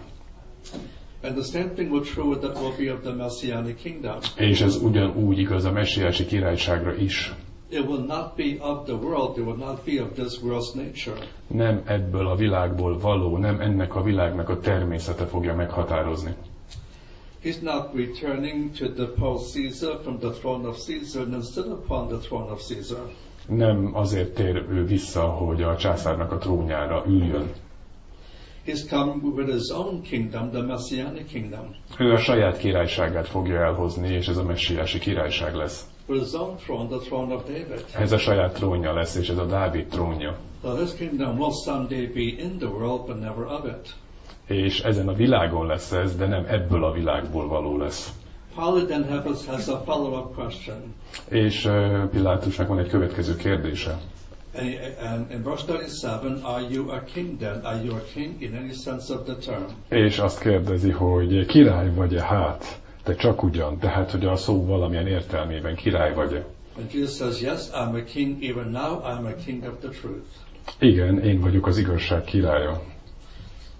And the same thing will true that will be of the Messianic kingdom. És ez ugyanúgy igaz a messiási királyságra is. It will not be of the world, it will not be of this world's nature. Nem ebből a világból való, nem ennek a világnak a természete fogja meghatározni. He's not returning to depose Caesar from the throne of Caesar and then sit upon the throne of Caesar. Nem azért tér ő vissza, hogy a császárnak a trónjára üljön. He's come with his own kingdom, the Messianic kingdom. Ő a saját királyságát fogja elhozni, és ez a messiási királyság lesz. With his own throne, the throne of David. Ez a saját trónja lesz, és ez a Dávid trónja. So this kingdom will someday be in the world, but never of it. És ezen a világon lesz ez, de nem ebből a világból való lesz. Pilate then has a follow-up question. És uh, Pilátusnak van egy következő kérdése. And, and in verse thirty-seven, are you a king then? Are you a king in any sense of the term? És azt kérdezi, hogy király vagy-e hát? Te csak ugyan, tehát hogy a szó valamilyen értelmében király vagy-e? And Jesus says, yes, I'm a king even now, I'm a king of the truth. Igen, én vagyok az igazság királya.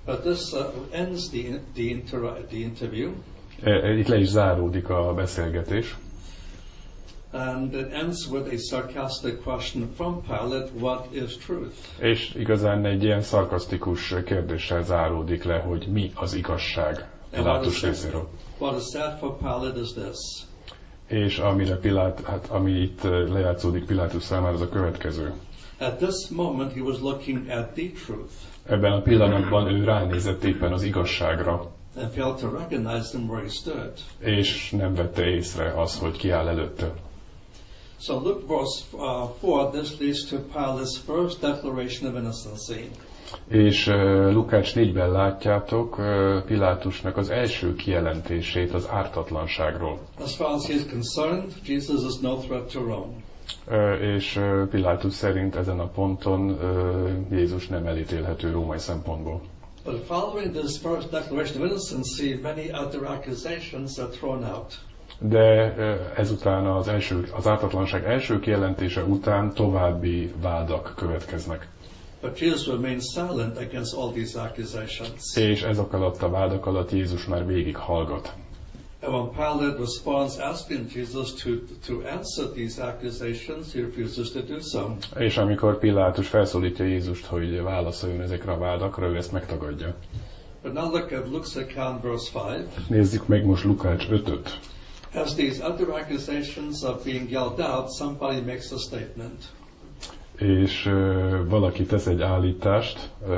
But this uh, ends the, the, inter- the interview. Itt le is záródik a beszélgetés. And it ends with a sarcastic question from Pilate, what is truth? És igazán egy ilyen szarkasztikus kérdéssel záródik le, hogy mi az igazság Pilátus részéről. What is sad for Pilate is this. És amire Pilát, hát ami itt lejátszódik Pilátus számára, az a következő. At this moment he was looking at the truth. Ebben a pillanatban ő ránézett éppen az igazságra. And failed to recognize him where he stood. És nem vette észre az, hogy ki áll előtte. So Luke verse uh, four, this leads to Pilate's first declaration of innocency. És uh, Lukács négyben látjátok uh, Pilátusnak az első kijelentését az ártatlanságról. As far as he is concerned, Jesus is no threat to Rome. Uh, és uh, Pilátus szerint ezen a ponton uh, Jézus nem elítélhető római szempontból. But following this first declaration of innocency, many other accusations are thrown out. De uh, ezután az, első, az ártatlanság első kijelentése után további vádak következnek. But Jesus remains silent against all these accusations. És ezek alatt a vádak alatt Jézus már végig hallgat. And when Pilate responds asking Jesus to, to answer these accusations, he refuses to do so. És amikor Pilátus felszólítja Jézust, hogy válaszoljon ezekre a vádakra, ő ezt megtagadja. But now look at Luke's account, verse five. Nézzük meg most Lukács ötöt. As these other accusations are being yelled out, somebody makes a statement. És uh, valaki tesz egy állítást, uh,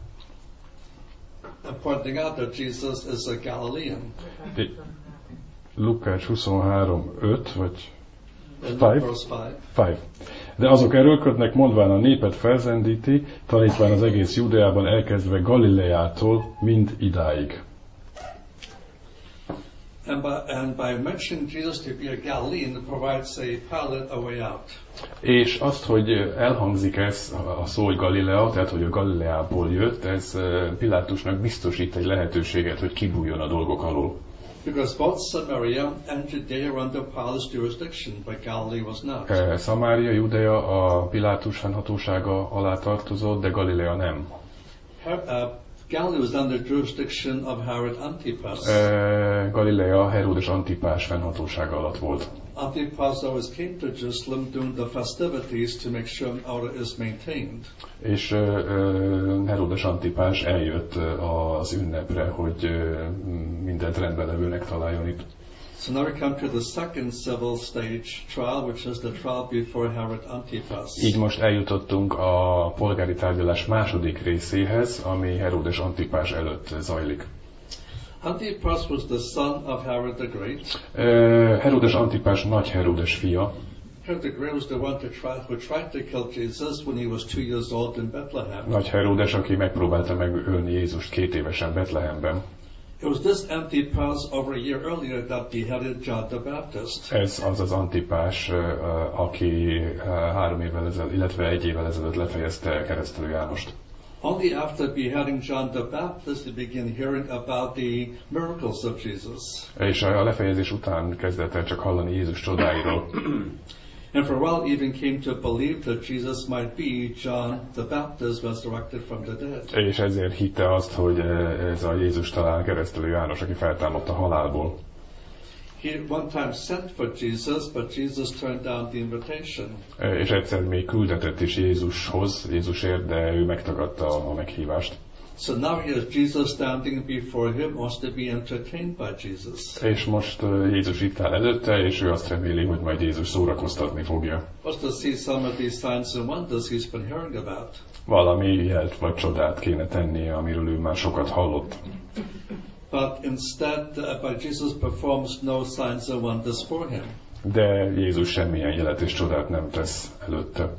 and pointing out that Jesus is a Galilean. Lukács huszonhárom öt, vagy öt. De azok erőlködnek, mondván a népet felzendíti, tanítván az egész Judeában elkezdve Galileától, mind idáig. And by, and by mentioning Jesus to be a Galilean provides a Pilate a way out. És azt, hogy elhangzik ez a szó, hogy Galilea, tehát hogy a Galileából jött, ez Pilátusnak biztosít egy lehetőséget, hogy kibújjon a dolgok alól. Because both Samaria and Judea were under Pilate's jurisdiction, but Galilee was not. Szamária, Judea a Pilátus fennhatósága alá tartozott, de Galilea nem. Her, uh, Galilee was under jurisdiction of Herod Antipas. Uh, Galilea Herodes Antipás fennhatósága alatt volt. Antipas always came to Jerusalem during the festivities to make sure order is maintained. És uh, Herodes Antipás eljött uh, az ünnepre, hogy uh, mindent rendben levőnek találjon itt. So now we come to the second civil stage trial, which is the trial before Herod Antipas. Így most eljutottunk a polgári tárgyalás második részéhez, ami Herodes Antipás előtt zajlik. Antipas was the son of Herod the Great. Uh, Herodes Antipás nagy Herodes fia. Herod the Great was the one to try, who tried to kill Jesus when he was two years old in Bethlehem. Nagy Herodes, aki megpróbálta megölni Jézust két évesen Betlehemben. It was this Antipas over a year earlier that beheaded John the Baptist. Ez az az Antipás, aki három évvel ezelőtt, illetve egy évvel ezelőtt lefejezte Keresztelő Jánost. Only after beheading John the Baptist he began hearing about the miracles of Jesus. És a lefejezés után kezdett el csak hallani Jézus csodáiról. And for a while even came to believe that Jesus might be John the Baptist resurrected from the dead. És ezért hitte azt, hogy ez a Jézus talán Keresztelő János, aki feltámadt a halálból. He one time sent for Jesus, but Jesus turned down the invitation. És egyszer még küldetett is Jézushoz, Jézusért, de ő megtagadta a meghívást. So now he has Jesus standing before him, wants to be entertained by Jesus. És most Jézus itt áll előtte, és ő azt reméli, hogy majd Jézus szórakoztatni fogja. Wants to see some of these signs and wonders he's been hearing about. Valami jelt vagy csodát kéne tennie, amiről ő már sokat hallott. But instead, uh, but Jesus performs no signs and wonders for him. De Jézus semmilyen jelet és csodát nem tesz előtte.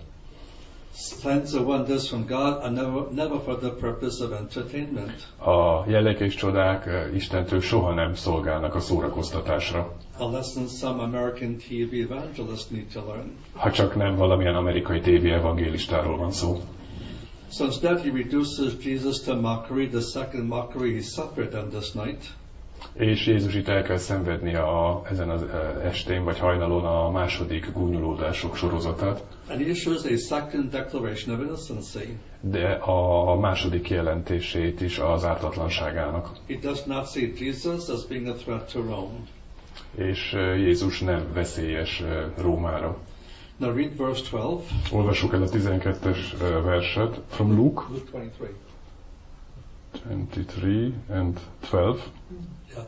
Signs and wonders from God are never, never for the purpose of entertainment. A jelek és csodák Istentől soha nem szolgálnak a szórakoztatásra. A lesson some American T V evangelists need to learn. Ha csak nem valamilyen amerikai tévé evangélistáról van szó. So instead he reduces Jesus to mockery, the second mockery he suffered on this night. És Jézus itt el kell szenvednie a, ezen az estén vagy hajnalon a második gúnyolódások sorozatát. And he issues a second declaration of innocency. De a második kijelentését is az ártatlanságának. He does not see Jesus as being a threat to Rome. És Jézus nem veszélyes Rómára. Now read verse twelve. Olvassuk el a tizenkettes verset from Luke. Luke twenty-three. twenty-three and twelve. Yeah.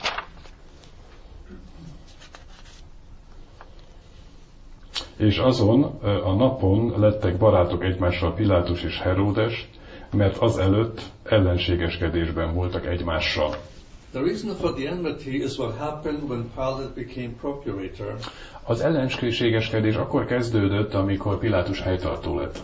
És azon a napon lettek barátok egymással Pilátus és Heródes, mert azelőtt ellenségeskedésben voltak egymással. The reason for the enmity is what happened when Pilate became procurator. Az ellenségeskedés akkor kezdődött, amikor Pilátus helytartó lett.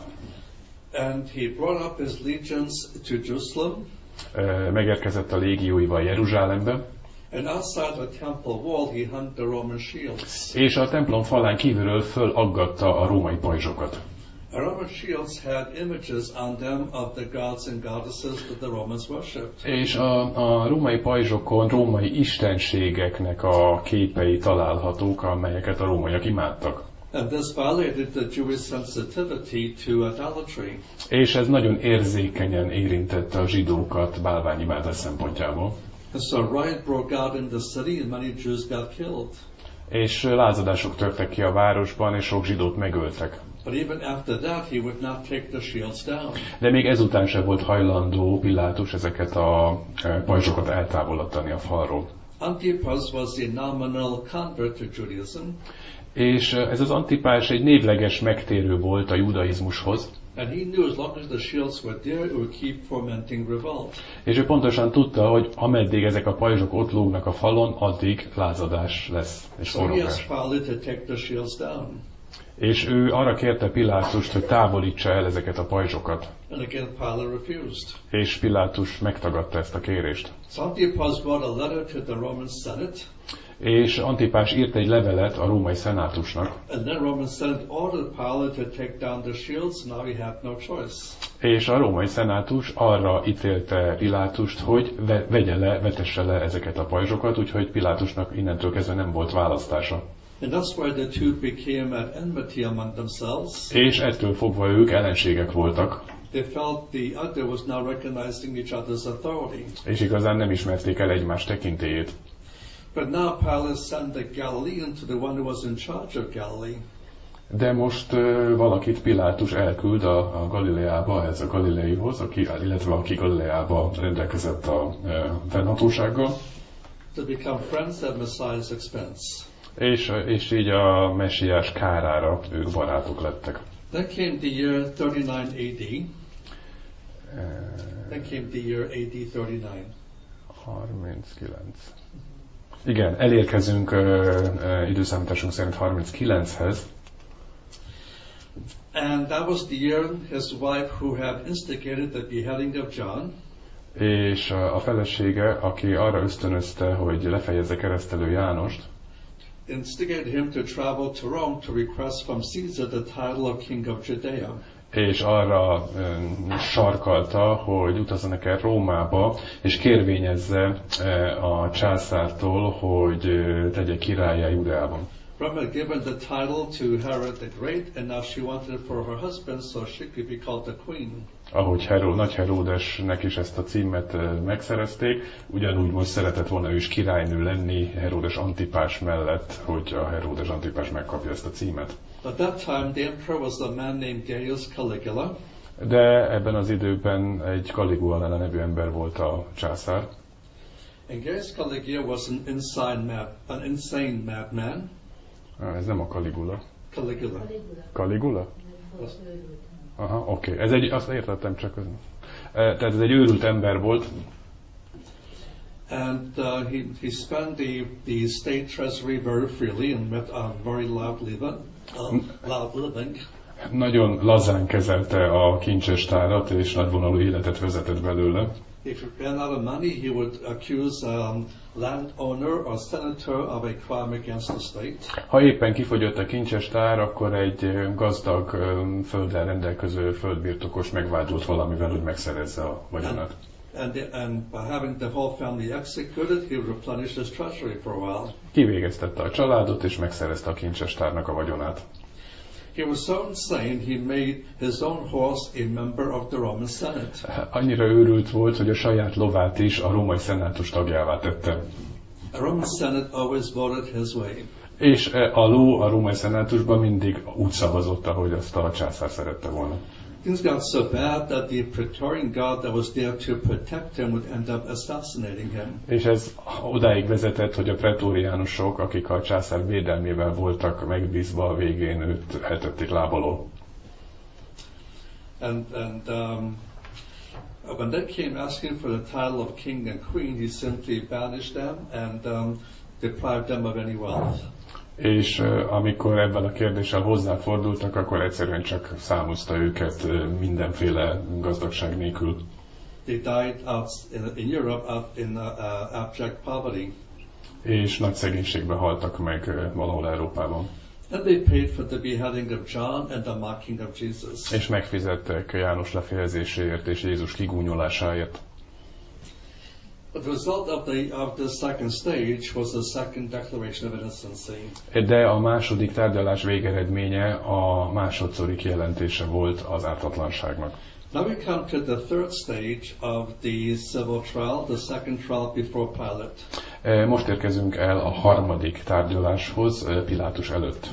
And he brought up his legions to Jerusalem. Megérkezett a légióival Jeruzsálembe. And outside the temple wall he hung the Roman shields. És a templom falán kívülről fölaggatta a római pajzsokat. The Roman shields had images on them of the gods and goddesses that the Romans worshipped. És a, a római pajzsokon római istenségeknek a képei találhatók, amelyeket a rómaiak imádtak. And this violated the Jewish sensitivity to idolatry. És ez nagyon érzékenyen érintette a zsidókat bálványimádás szempontjából. And so a riot broke out in the city and many Jews got killed. És lázadások törtek ki a városban, és sok zsidót megöltek. But even after that he would not take the shields down. De még ezután sem volt hajlandó Pilátus ezeket a pajzsokat eltávolítani a falról. Antipas was a nominal convert to Judaism. És ez az Antipás egy névleges megtérő volt a judaizmushoz. And he knew as long as the shields were there, it would keep fomenting revolt. És ő pontosan tudta, hogy ameddig ezek a pajzsok ott lógnak a falon, addig lázadás lesz és So he forogás. asked Pilate to take the shields down. És ő arra kérte Pilátust, hogy távolítsa el ezeket a pajzsokat. And again Pilate refused. És Pilátus megtagadta ezt a kérést. So Antipas wrote a letter to the Roman Senate. És Antipás írt egy levelet a római szenátusnak. And then Roman Senate ordered Pilate to take down the shields. Now he had no choice. És a római szenátus arra ítélte Pilátust, hogy ve- vegye le, vetesse le ezeket a pajzsokat, úgyhogy Pilátusnak innentől kezdve nem volt választása. And that's why the two became at enmity among themselves. És ettől fogva ők ellenségek voltak. They felt the other was now recognizing each other's authority. És igazán nem ismerték el egymás tekintélyét. But now Pilate sent the Galilean to the one who was in charge of Galilee. De most uh, valakit Pilátus elküld a, a Galileába, ez a Galileihoz, aki, illetve aki Galileába rendelkezett a uh, fennhatósággal. To become friends at Messiah's expense. És, és így a messiás kárára ők barátok lettek. Then came the year thirty-nine A D. Then came the year A D thirty-nine. harminckilenc. Igen, elérkezünk uh, uh, időszámításunk szerint harminckilenchez. And that was the year his wife, who had instigated the beheading of John, És a, a felesége, aki arra ösztönözte, hogy lefejezze keresztelő Jánost, instigated him to travel to Rome to request from Caesar the title of King of Judea. és arra um, sarkalta, hogy utazzanak el Rómába, és kérvényezze uh, a császártól, hogy uh, tegye királlyá Judeában. Rome had given the title to Herod the Great, and now she wanted it for her husband so she could be called the queen. Ahogy Heró, Nagy Heródesnek is ezt a címet uh, megszerezték, ugyanúgy most szeretett volna ő is királynő lenni Heródes Antipás mellett, hogy a Heródes Antipás megkapja ezt a címet. At that time, the emperor was a man named Gaius Caligula. De ebben az időben egy Caligula nevű ember volt a császár. And Gaius Caligula was an insane mad, an insane madman. Ah, ez nem a Caligula. Caligula. Caligula? Aha, oké. Okay. Ez egy, azt értettem csak. Tehát ez egy őrült ember volt. And uh, he, he spent the, the state treasury very freely and met a very loud living. Uh, loud living. Nagyon lazán kezelte a kincsestárat, és nagyvonalú életet vezetett belőle. If he ran out of money, he would accuse a um, landowner or senator of a crime against the state. Ha éppen kifogyott a kincsestár, akkor egy gazdag földdel rendelkező földbirtokos megvádolt valamivel, hogy megszerezze a vagyonát. And, the, and by having the whole family executed, he replenished his treasury for a while. Kivégeztette a családot, és megszerezte a kincsestárnak a vagyonát. He was so insane, he made his own horse a member of the Roman Senate. Annyira őrült volt, hogy a saját lovát is a római szenátus tagjává tette. A Roman Senate always voted his way. És a ló a római szenátusban mindig úgy szavazott, ahogy azt a császár szerette volna. Things got so bad that the Praetorian guard that was there to protect him would end up assassinating him. És ez odáig vezetett, hogy a pretóriánusok, akik a császár védelmével voltak megbízva, a végén őt eltették lábalól. And, and um, when they came asking for the title of king and queen, he simply banished them and um, deprived them of any wealth. És uh, amikor ebben a kérdéssel hozzáfordultak, akkor egyszerűen csak számozta őket uh, mindenféle gazdagság nélkül. They died out in, in Europe out in uh, uh, abject poverty. És nagy szegénységbe haltak meg uh, valahol Európában. And they paid for the beheading of John and the mocking of Jesus. És megfizettek János lefejezéséért és Jézus kigúnyolásáért. But the result of the of the second stage was the second declaration of innocency. De a második tárgyalás végeredménye a másodszori kijelentése volt az ártatlanságnak. Now we come to the third stage of the civil trial, the second trial before Pilate. Most érkezünk el a harmadik tárgyaláshoz Pilátus előtt.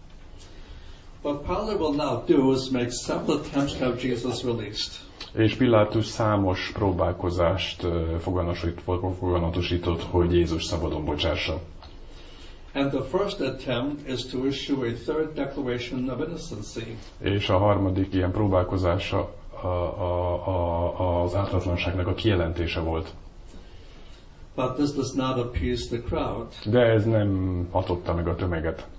What Pilate will now do is make several attempts to have Jesus released. És Pilátus számos próbálkozást foganatosított, hogy Jézus szabadon bocsássa. And the first attempt is to issue a third declaration of innocency. És a harmadik ilyen próbálkozása a, a, a, az ártatlanságnak a kijelentése volt. But this does not appease the crowd. De ez nem hatotta meg a tömeget.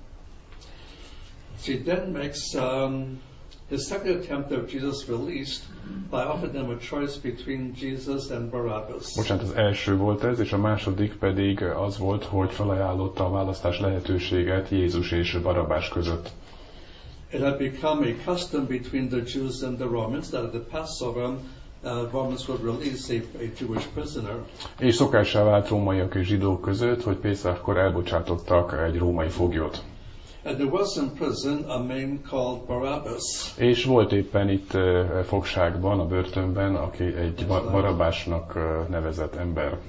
He then makes um, his second attempt of Jesus released by offering them a choice between Jesus and Barabbas. Bocsánat, az első volt ez, és a második pedig az volt, hogy felajánlotta a választás lehetőséget Jézus és Barabbás között. It had become a custom between the Jews and the Romans that at the Passover uh, Romans would release a, a Jewish prisoner. És szokássá vált rómaiak és zsidók között, hogy Pészákkor elbocsátottak egy római foglyot. And there was in prison a man called Barabbas. És volt éppen itt uh, fogságban, a börtönben, aki egy Bar- Barabbásnak uh, nevezett ember.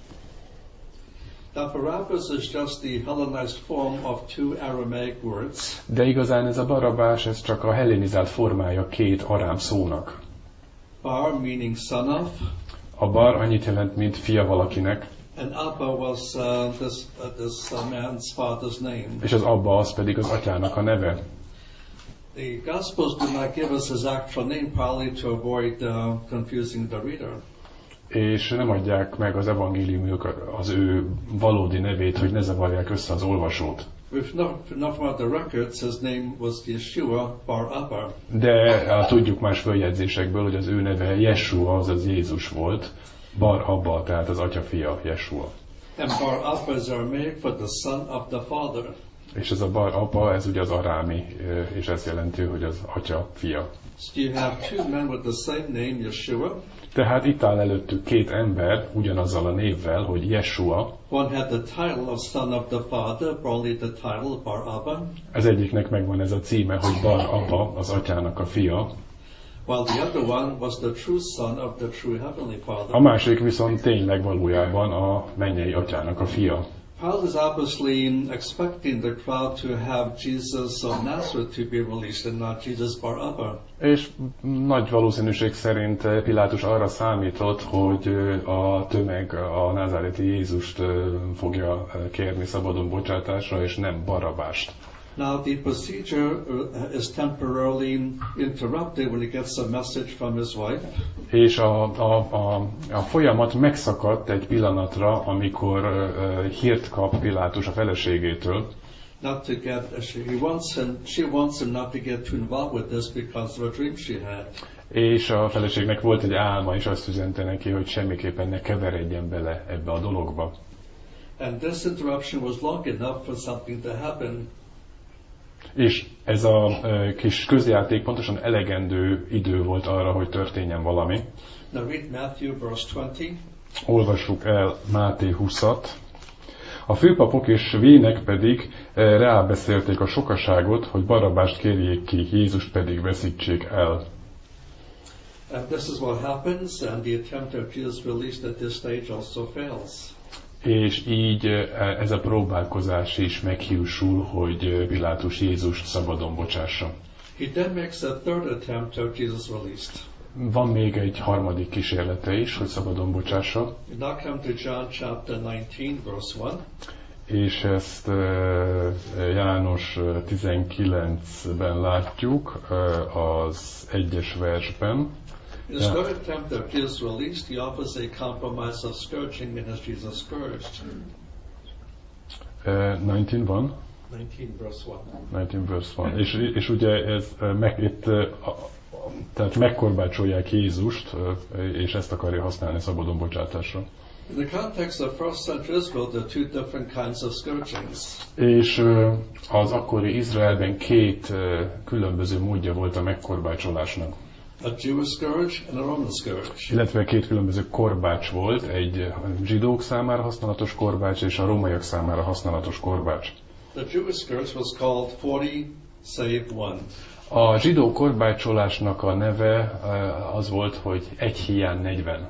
Now Barabbas is just the Hellenized form of two Aramaic words. De igazán ez a Barabbás, ez csak a hellenizált formája két arám szónak. Bar meaning son of. A bar annyit jelent, mint fia valakinek. And Abba was uh, this, uh, this uh, man's father's name. És az Abba az pedig az atyának a neve. The Gospels do not give us his actual name, probably to avoid uh, confusing the reader. És nem adják meg az evangéliumok az ő valódi nevét, hogy ne zavarják össze az olvasót. We've not, not from the records, his name was Yeshua bar Abba. De á, tudjuk más följegyzésekből, hogy az ő neve Jeshua, azaz Jézus volt. Bar Abba, tehát az atya fia, Jeshua. And bar Abba is Aramaic for the son of the father. És ez a Bar Abba, ez ugye az arámi, és ez jelenti, hogy az atya fia. So you have two men with the same name, Yeshua. Tehát itt áll előttük két ember ugyanazzal a névvel, hogy Jeshua. One had the title of son of the father, probably the title bar Abba. Az egyiknek megvan ez a címe, hogy Bar Abba, az atyának a fia. While the other one was the true son of the true heavenly father. A másik viszont tényleg valójában a mennyei atyának a fia. Pilate is obviously expecting the crowd to have Jesus of Nazareth to be released and not Jesus bar Abba. És nagy valószínűség szerint Pilátus arra számított, hogy a tömeg a názáreti Jézust fogja kérni szabadon bocsátásra, és nem Barabbást. Now the procedure is temporarily interrupted when he gets a message from his wife. És a, a, a, a folyamat megszakadt egy pillanatra, amikor uh, hírt kap Pilátus a feleségétől. Not to get, she, he wants him, she wants him not to get too involved with this because of a dream she had. És a feleségnek volt egy álma, és azt üzente neki, hogy semmiképpen ne keveredjen bele ebbe a dologba. And this interruption was long enough for something to happen. És ez a kis közjáték pontosan elegendő idő volt arra, hogy történjen valami. Now read Matthew verse twenty. Olvassuk el Máté húszat. A főpapok és vének pedig rábeszélték a sokaságot, hogy Barabbást kérjék ki, Jézust pedig veszítsék el. And this is what happens, and the attempt of Jesus released at this stage also fails. És így ez a próbálkozás is meghiúsul, hogy Pilátus Jézust szabadon bocsássa. He then makes a third attempt of Jesus released. Van még egy harmadik kísérlete is, hogy szabadon bocsássa. We now come to John chapter nineteen, verse one. És ezt János tizenkilencben látjuk, az egyes versben. In his third attempt of Jesus released, he offers a compromise of scourging and has Jesus scourged. tizenkilenc van? nineteen verse one. tizenkilenc verse one. És, és ugye ez meg, itt, tehát megkorbácsolják Jézust, és ezt akarja használni szabadon bocsátásra. In the context of first century Israel, there are two different kinds of scourgings. És az akkori Izraelben két különböző módja volt a megkorbácsolásnak. A Jewish scourge and a Roman scourge. Illetve két különböző korbács volt, egy zsidók számára használatos korbács és a rómaiak számára használatos korbács. The Jewish scourge was called forty save one. A zsidó korbácsolásnak a neve az volt, hogy egy hiány negyven.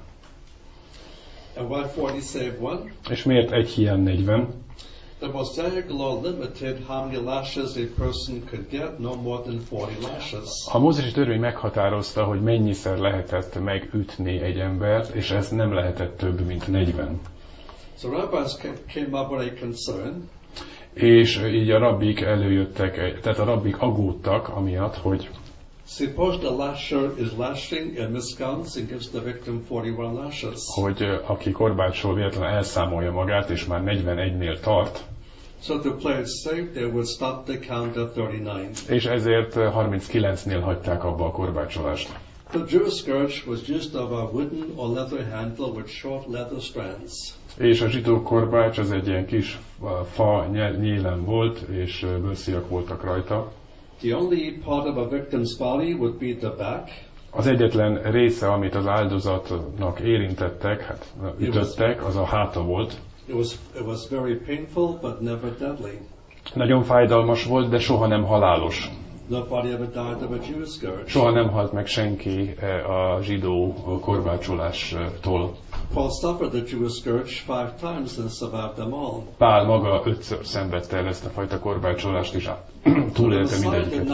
And why forty save one? És miért egy hiány negyven? The Mosaic law limited how many lashes a person could get, no more than forty lashes. A mózesi törvény meghatározta, hogy mennyiszer lehetett megütni egy embert, és ez nem lehetett több, mint negyven. So rabbis came up with a concern. És így a rabbik előjöttek, tehát a rabbik aggódtak amiatt, hogy suppose the lasher is lashing and miscounts and gives the victim forty-one lashes. Hogy aki korbácsol véletlenül elszámolja magát, és már negyvenegynél tart. So to play it safe, they would stop the count at thirty-nine. És ezért harminckilencnél hagyták abba a korbácsolást. The Jewish scourge was used of a wooden or leather handle with short leather strands. És a zsidó korbács az egy ilyen kis fa nyélen volt, és bőrsziak voltak rajta. The only part of a victim's body would be the back. Az egyetlen része, amit az áldozatnak érintettek, hát ütöttek, az a háta volt. It was, it was very painful, but never deadly. Nagyon fájdalmas volt, de soha nem halálos. Nobody ever died of a Jewish scourge. Soha nem halt meg senki a zsidó korbácsolástól. Paul suffered the Jewish scourge five times and survived them all. Pál maga ötször szenvedte el ezt a fajta korbácsolást, és túlélte mindegyiket.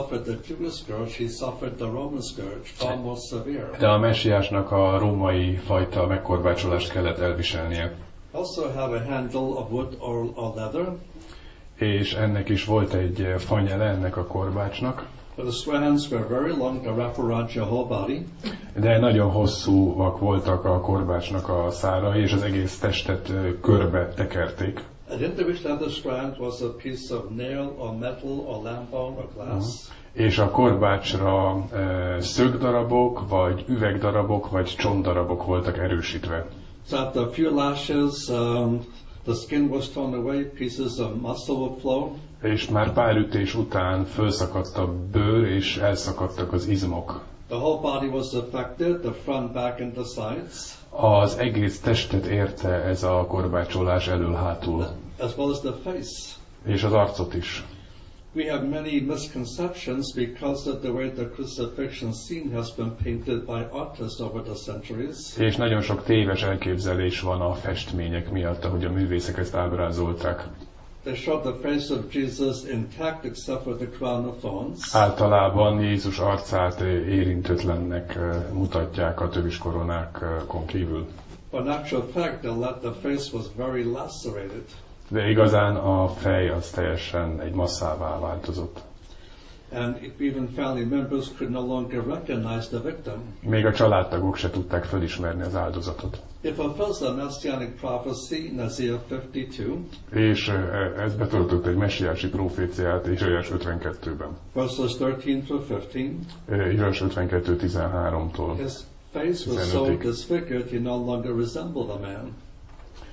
De a messiásnak a római fajta megkorbácsolást kellett elviselnie. Also have a handle of wood or, or leather. És ennek is volt egy fanyele ennek a korbácsnak. But the strands were very long to wrap around your whole body. De nagyon hosszúak voltak a korbácsnak a szárai, és az egész testet körbe tekerték. And in the which leather strand was a piece of nail or metal or lamb bone or glass. Uh-huh. És a korbácsra e, szögdarabok, vagy üvegdarabok, vagy csontdarabok voltak erősítve. So after a few lashes, um, the skin was torn away, pieces of muscle would flow. És már pár ütés után fölszakadt a bőr, és elszakadtak az izmok. The whole body was affected, the front, back and the sides. Az egész testet érte ez a korbácsolás elől-hátul. As well as the face. És az arcot is. We have many misconceptions because of the way the crucifixion scene has been painted by artists over the centuries. És nagyon sok téves elképzelés van a festmények miatt, ahogy a művészek ezt ábrázolták. They showed the face of Jesus intact except for the crown of thorns. Általában Jézus arcát érintőtlennek mutatják a töviskoronákon kívül. But in actual fact, the face was very lacerated. De igazán a fej az teljesen egy masszává változott. And even family members could no longer recognize the victim. Még a családtagok se tudták felismerni az áldozatot. It fulfills the messianic prophecy in Isaiah fifty-two. És ez betöltött egy messiási proféciát Izsaiás ötvenkettőben. Verses thirteen through fifteen. Izsaiás ötvenkettő tizenháromtól. His face was so disfigured he no longer resembled a man.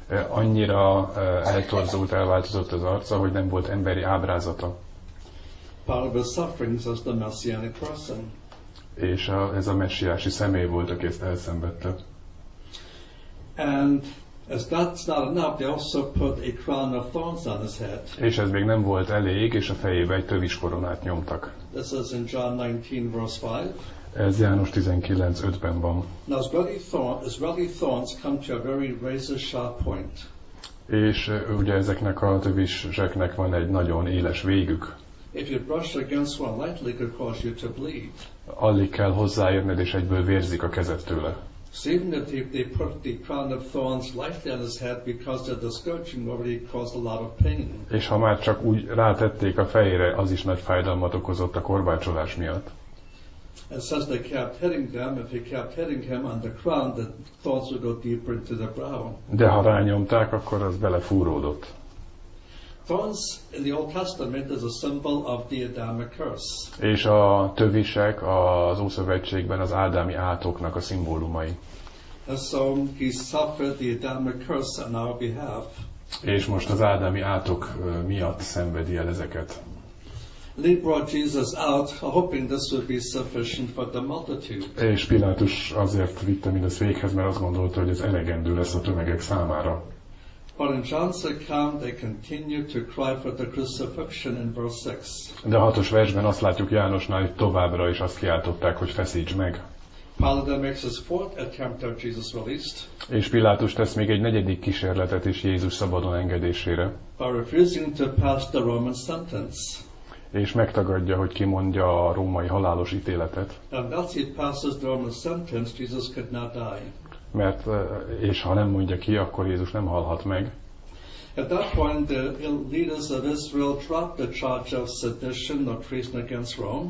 Annyira eltorzult, elváltozott az arca, hogy nem volt emberi ábrázata. part of his sufferings as the messianic person. És a, ez a messiási személy volt, aki ezt elszenvedte. And as that's not enough, they also put a crown of thorns on his head. És ez még nem volt elég, és a fejébe egy tövis koronát nyomtak. This is in John nineteen, verse five. Ez János tizenkilenc ötben van. Now Israeli, thorn, Israeli thorns come to a very razor-sharp point. És uh, ugye ezeknek a töviseknek van egy nagyon éles végük. If you brush against one lightly, it could cause you to bleed. Alig kell hozzáérned, és egyből vérzik a kezed tőle. So even if they, they put the crown of thorns lightly on his head because of the scourging already caused a lot of pain. És ha már csak úgy rátették a fejére, az is nagy fájdalmat okozott a korbácsolás miatt. It says they kept hitting them. If they kept hitting him on the crown, the thorns would go deeper into the brow. De ha rányomták, akkor az belefúródott. Thorns in the Old Testament is a symbol of the Adamic curse. És a tövisek az Ószövetségben az ádámi átoknak a szimbólumai. And so he suffered the Adamic curse on our behalf. És most az ádámi átok miatt szenvedi el ezeket. They brought Jesus out, hoping this would be sufficient for the multitude. És Pilátus azért vitte mindezt véghez, mert azt gondolta, hogy ez elegendő lesz a tömegek számára. But in John's account, they continue to cry for the crucifixion in verse six. De a hatos versben azt látjuk Jánosnál, hogy továbbra is azt kiáltották, hogy feszíts meg. Pilate makes his fourth attempt to have Jesus released. És Pilátus tesz még egy negyedik kísérletet is Jézus szabadon engedésére. By refusing to pass the Roman sentence. És megtagadja, hogy kimondja a római halálos ítéletet. And once he passes the Roman sentence, Jesus could not die. Mert, és ha nem mondja ki, akkor Jézus nem halhat meg. At that point, the leaders of Israel dropped the charge of sedition or treason against Rome.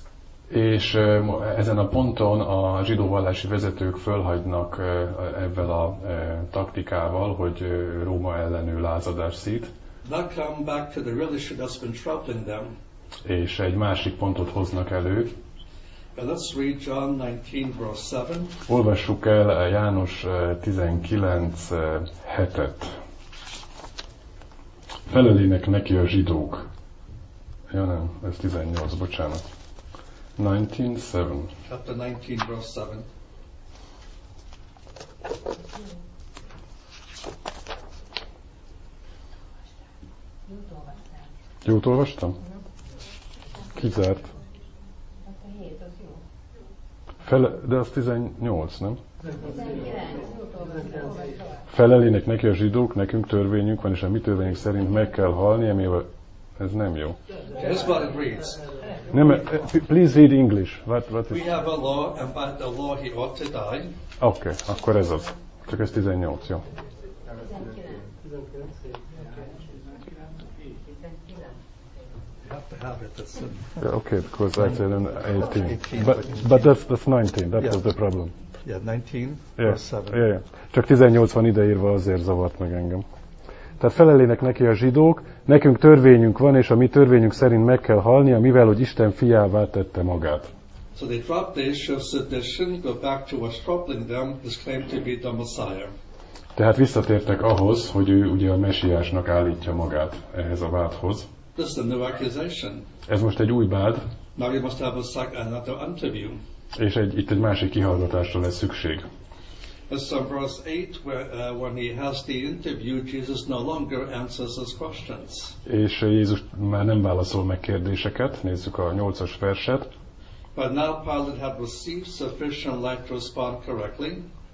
És ezen a ponton a zsidó vallási vezetők fölhagynak ebben a taktikával, hogy Róma ellenő lázadás szít. Now come back to the real issue that's been troubling them. És egy másik pontot hoznak elő. And let's read John nineteen, verse seven. Olvassuk el János tizenkilenc hetet. Felelének neki a zsidók. Ja nem, ez tizennyolc, bocsánat. nineteen seven. Chapter nineteen, verse seven. Jót olvastam? Kizárt. Fele, de az tizennyolc, nem? Felelének neki a zsidók, nekünk törvényünk van, és a mi törvényünk szerint meg kell halni, amivel ez nem jó. Here's what it reads. Nem, please read English. What, what is... We have a law, and by the law he ought to die. Oké, okay, akkor ez az. Csak ez tizennyolc, jó. You have to have it. That's it. Yeah, okay, because I said eighteen. But, but that's, that's nineteen, that Yeah. was the problem. Yeah, nineteen, Yeah, verse seven. yeah, yeah. Csak tizennyolc van ideírva, azért zavart meg engem. Tehát felelének neki a zsidók, nekünk törvényünk van, és a mi törvényünk szerint meg kell halnia, mivel hogy Isten fiává tette magát. So they dropped the issue of sedition, go back to what's troubling them, his claim to be the Messiah. Tehát visszatértek ahhoz, hogy ő ugye a messiásnak állítja magát ehhez a vádhoz. This is a new accusation. Ez most egy új vád, Now you must have a sec- another interview. és egy, itt egy másik kihallgatásra lesz szükség. It's in verse eight where uh, when he has the interview, Jesus no longer answers his questions. És Jézus már nem válaszol meg kérdéseket, nézzük a nyolcas verset. But now Pilate had received sufficient light to respond correctly.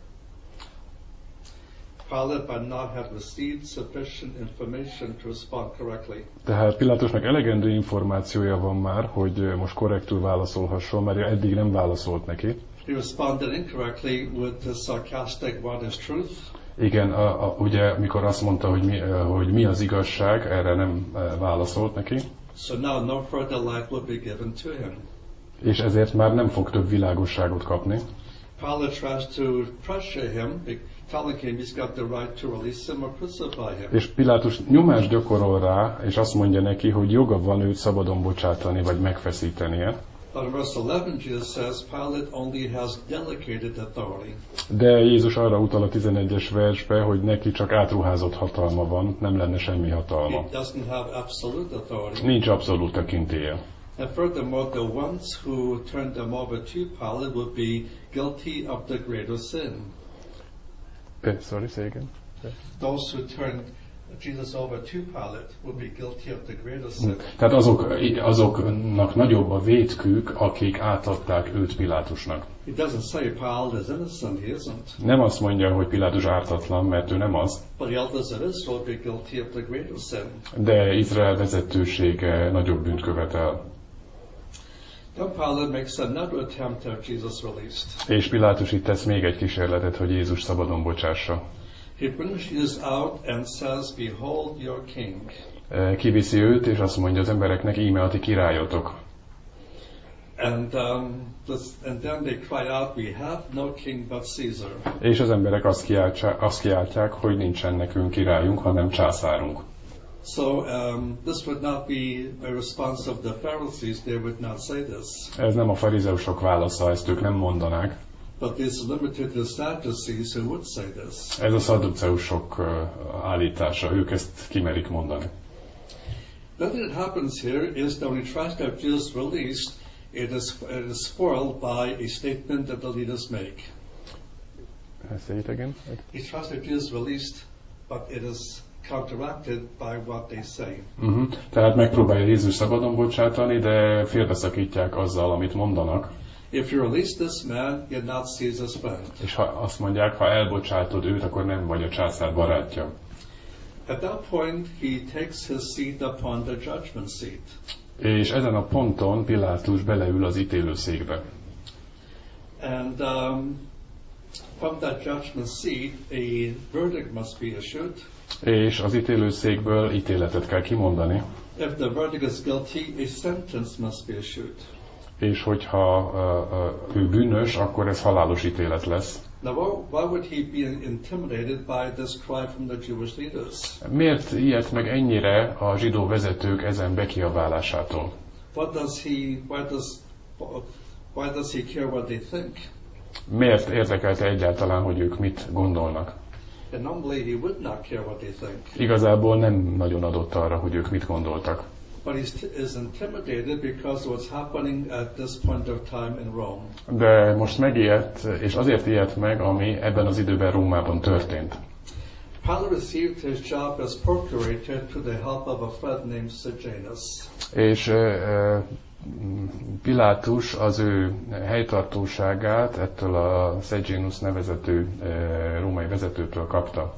Pilate by now had received sufficient information to respond correctly. Tehát Pilátusnak elegendő információja van már, hogy most korrektül válaszolhasson, mert eddig nem válaszolt neki. He responded incorrectly with the sarcastic "What is truth?" Igen, a, a, ugye mikor azt mondta, hogy mi, hogy mi az igazság, erre nem válaszolt neki. So now no further light will be given to him. És ezért már nem fog több világosságot kapni. Pilate tries to pressure him, telling him he's got the right to release him or crucify him. És Pilátus nyomást gyakorol rá, és azt mondja neki, hogy joga van őt szabadon bocsátani, vagy megfeszítenie. But in verse eleven, Jesus says Pilate only has delegated authority. De Jézus arra utal a tizenegyes versbe, hogy neki csak átruházott hatalma van, nem lenne semmi hatalma. He doesn't have absolute authority. Nincs abszolút tekintélye. And furthermore, the ones who turned them over to Pilate would be guilty of the greater sin. Uh, sorry, say again. Those who turned Jesus over to Pilate would be guilty of the greater sin. Tehát azok, azoknak nagyobb a vétkük, akik átadták őt Pilátusnak. It doesn't say Pilate is innocent, he isn't. Nem azt mondja, hogy Pilátus ártatlan, mert ő nem az. But the elders of Israel would be guilty of the greater sin. De Izrael vezetősége nagyobb bűnt követel. Then Pilate makes another attempt to have Jesus released. És Pilátus itt tesz még egy kísérletet, hogy Jézus szabadon bocsássa. He brings Jesus out and says, "Behold your king." Kiviszi őt, és azt mondja az embereknek, íme a ti királyotok. And, um, this, and then they cry out, "We have no king but Caesar." És az emberek azt, kiáltják, azt kiáltják, hogy nincsen nekünk királyunk, hanem császárunk. So um, this would not be a response of the Pharisees. They would not say this. Ez nem a farizeusok válasza, ezt ők nem mondanák. But this is limited to the Sadducees who would say this. Ez a szadduceusok állítása, ők ezt kimerik mondani. Then what happens here is that when he tries to have Jesus released, it is, it is spoiled by a statement that the leaders make. Say it again. He tries to have Jesus released, but it is counteracted by what they say. Uh-huh. Tehát megpróbálja Jézus szabadon bocsátani, de félbeszakítják azzal, amit mondanak. If you release this man, you're not Caesar's friend. És ha azt mondják, ha elbocsátod őt, akkor nem vagy a császár barátja. At that point, he takes his seat upon the judgment seat. És ezen a ponton Pilátus beleül az ítélőszékbe. And um, from that judgment seat, a verdict must be issued. És az ítélőszékből ítéletet kell kimondani. If the verdict is guilty, a sentence must be issued. És hogyha uh, uh, ő bűnös, akkor ez halálos ítélet lesz. Now, why would he be intimidated by this cry from the Jewish leaders? Miért ilyet meg ennyire a zsidó vezetők ezen bekiabálásától? What does he? Why does? Why does he care what they think? Miért érdekelte egyáltalán, hogy ők mit gondolnak? And normally he would not care what they think. Igazából nem nagyon adott arra, hogy ők mit gondoltak. But he is intimidated because of what's happening at this point of time in Rome. De most megijedt, és azért ijedt meg, ami ebben az időben Rómában történt. Pilate received his job as procurator to the help of a friend named Sejanus. És uh, Pilátus az ő helytartóságát ettől a Sejanus nevezető uh, római vezetőtől kapta.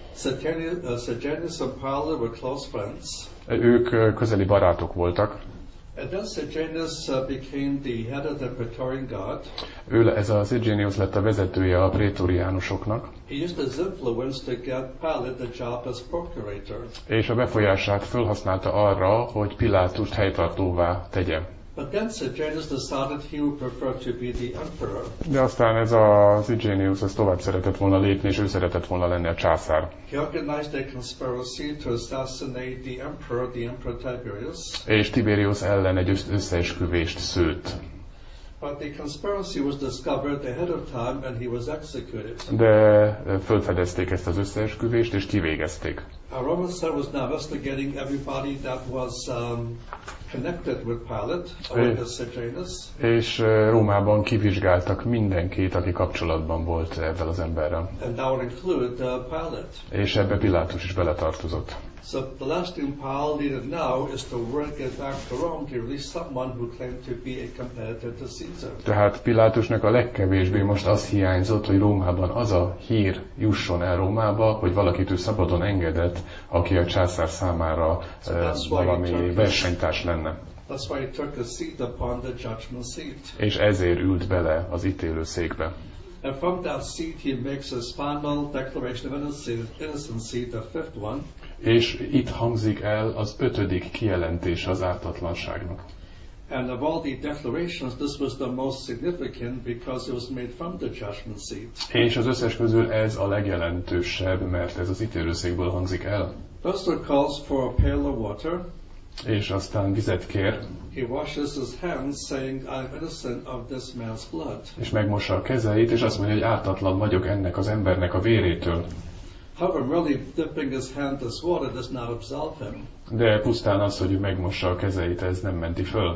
Sejanus and Pilate were close friends. Ők közeli barátok voltak. And then Sejanus uh, became the head of the Praetorian Guard. Ő, ez a Sejanus lett a vezetője a prétoriánusoknak. He used his influence to get Pilate the job as procurator. És a befolyását felhasználta arra, hogy Pilátust helytartóvá tegye. But then Sejanus decided he would prefer to be the emperor. De aztán ez a Sejanus ez tovább szeretett volna lépni, és ő szeretett volna lenni a császár. He organized a conspiracy to assassinate the emperor, the Emperor Tiberius. És Tiberius ellen egy összeesküvést szőtt. But the conspiracy was discovered ahead of time and he was executed. De fölfedezték ezt az összeesküvést, és kivégezték. A Roman Senate was now investigating everybody that was um, connected with Pilate, or with Sejanus. És Rómában kivizsgáltak mindenkit, aki kapcsolatban volt ezzel az emberrel. And that would include uh, Pilate. És ebbe Pilátus is beletartozott. So the last thing Pilate needed now is to work it back to Rome to release someone who claimed to be a competitor to Caesar. Tehát Pilátusnak a legkevésbé most az hiányzott, hogy Rómában az a hír jusson el Rómába, hogy valakit ő szabadon engedett, aki a császár számára so uh, valami versenytárs lenne. That's why he took a seat upon the judgment seat. És ezért ült bele az ítélőszékbe. And from that seat he makes his final declaration of innocency, the fifth one. És itt hangzik el az ötödik kijelentés az ártatlanságnak. And of all the declarations, this was the most significant because it was made from the judgment seat. És az összes közül ez a legjelentősebb, mert ez az ítélőszékből hangzik el. First it calls for a pail of water. És aztán vizet kér. He washes his hands, saying, "I'm innocent of this man's blood." És megmossa a kezeit, és azt mondja, hogy ártatlan vagyok ennek az embernek a vérétől. However, merely dipping his hand in this water does not absolve him. De pusztán az, hogy ő megmossa a kezeit, ez nem menti föl.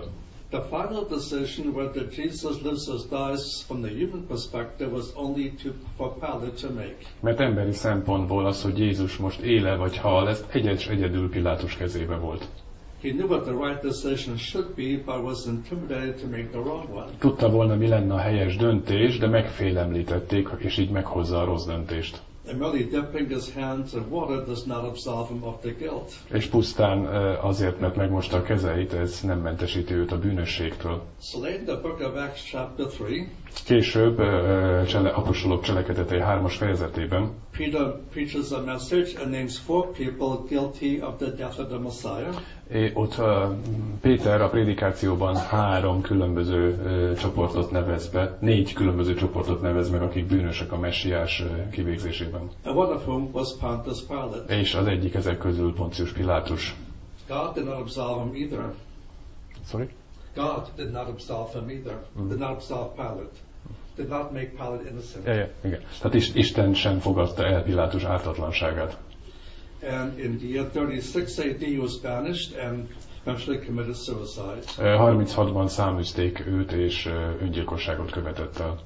The final decision whether Jesus lives or dies from the human perspective was only to, for Pilate to make. Mert emberi szempontból az, hogy Jézus most éle vagy hal, ez egyes egyedül Pilátus kezébe volt. He knew what the right decision should be, but was intimidated to make the wrong one. Tudta volna, mi lenne a helyes döntés, de megfélemlítették, és így meghozza a rossz döntést. And merely dipping his hands in water does not absolve him of the guilt. És pusztán azért, mert megmosta a kezeit, ez nem mentesíti őt a bűnösségtől. So late in the book of Acts chapter three, Később, csele, apostolok cselekedetei hármas fejezetében Peter preaches a message and names four people guilty of the death of the Messiah. É, ott uh, Péter a prédikációban három különböző uh, csoportot nevez be, négy különböző csoportot nevez meg, akik bűnösek a messiás uh, kivégzésében. And one of whom was Pontius Pilate. És az egyik ezek közül Poncius Pilátus. God did not absolve him either. Sorry? God did not absolve him either. Mm. Did not absolve Pilate. Did not make Pilate innocent. Ja, ja, igen. Tehát is, Isten sem fogadta el Pilátus ártatlanságát. And in the year thirty-six A D he was banished and eventually committed suicide. harminchatban száműzték őt, és öngyilkosságot követett el.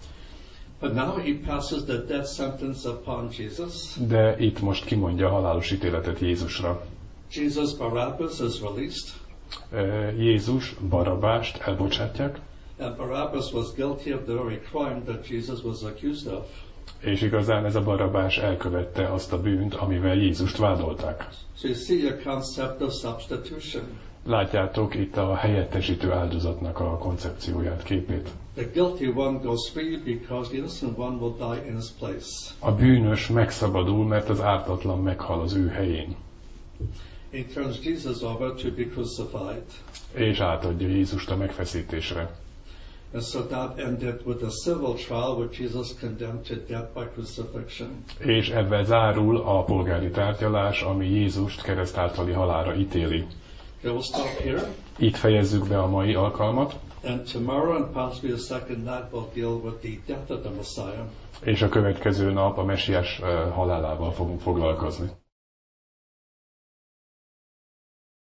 But now he passes the death sentence upon Jesus. De itt most kimondja a halálos ítéletet Jézusra. Jesus Barabbas is released. Jézus Barabást elbocsátják. And Barabbas was guilty of the very crime that Jesus was accused of. És igazán ez a Barabás elkövette azt a bűnt, amivel Jézust vádolták. So you see a concept of substitution. Látjátok itt a helyettesítő áldozatnak a koncepcióját, képét. The guilty one goes free because the innocent one will die in his place. A bűnös megszabadul, mert az ártatlan meghal az ő helyén. He turns Jesus over to be crucified. És átadja Jézust a megfeszítésre. And so that ended with a civil trial where Jesus condemned to death by crucifixion. És ebben zárul a polgári tárgyalás, ami Jézust kereszt általi halálra ítéli. Okay, we'll stop here. Itt fejezzük be a mai alkalmat. And tomorrow and possibly the second night we'll deal with the death of the Messiah. És a következő nap a messiás halálával fogunk foglalkozni.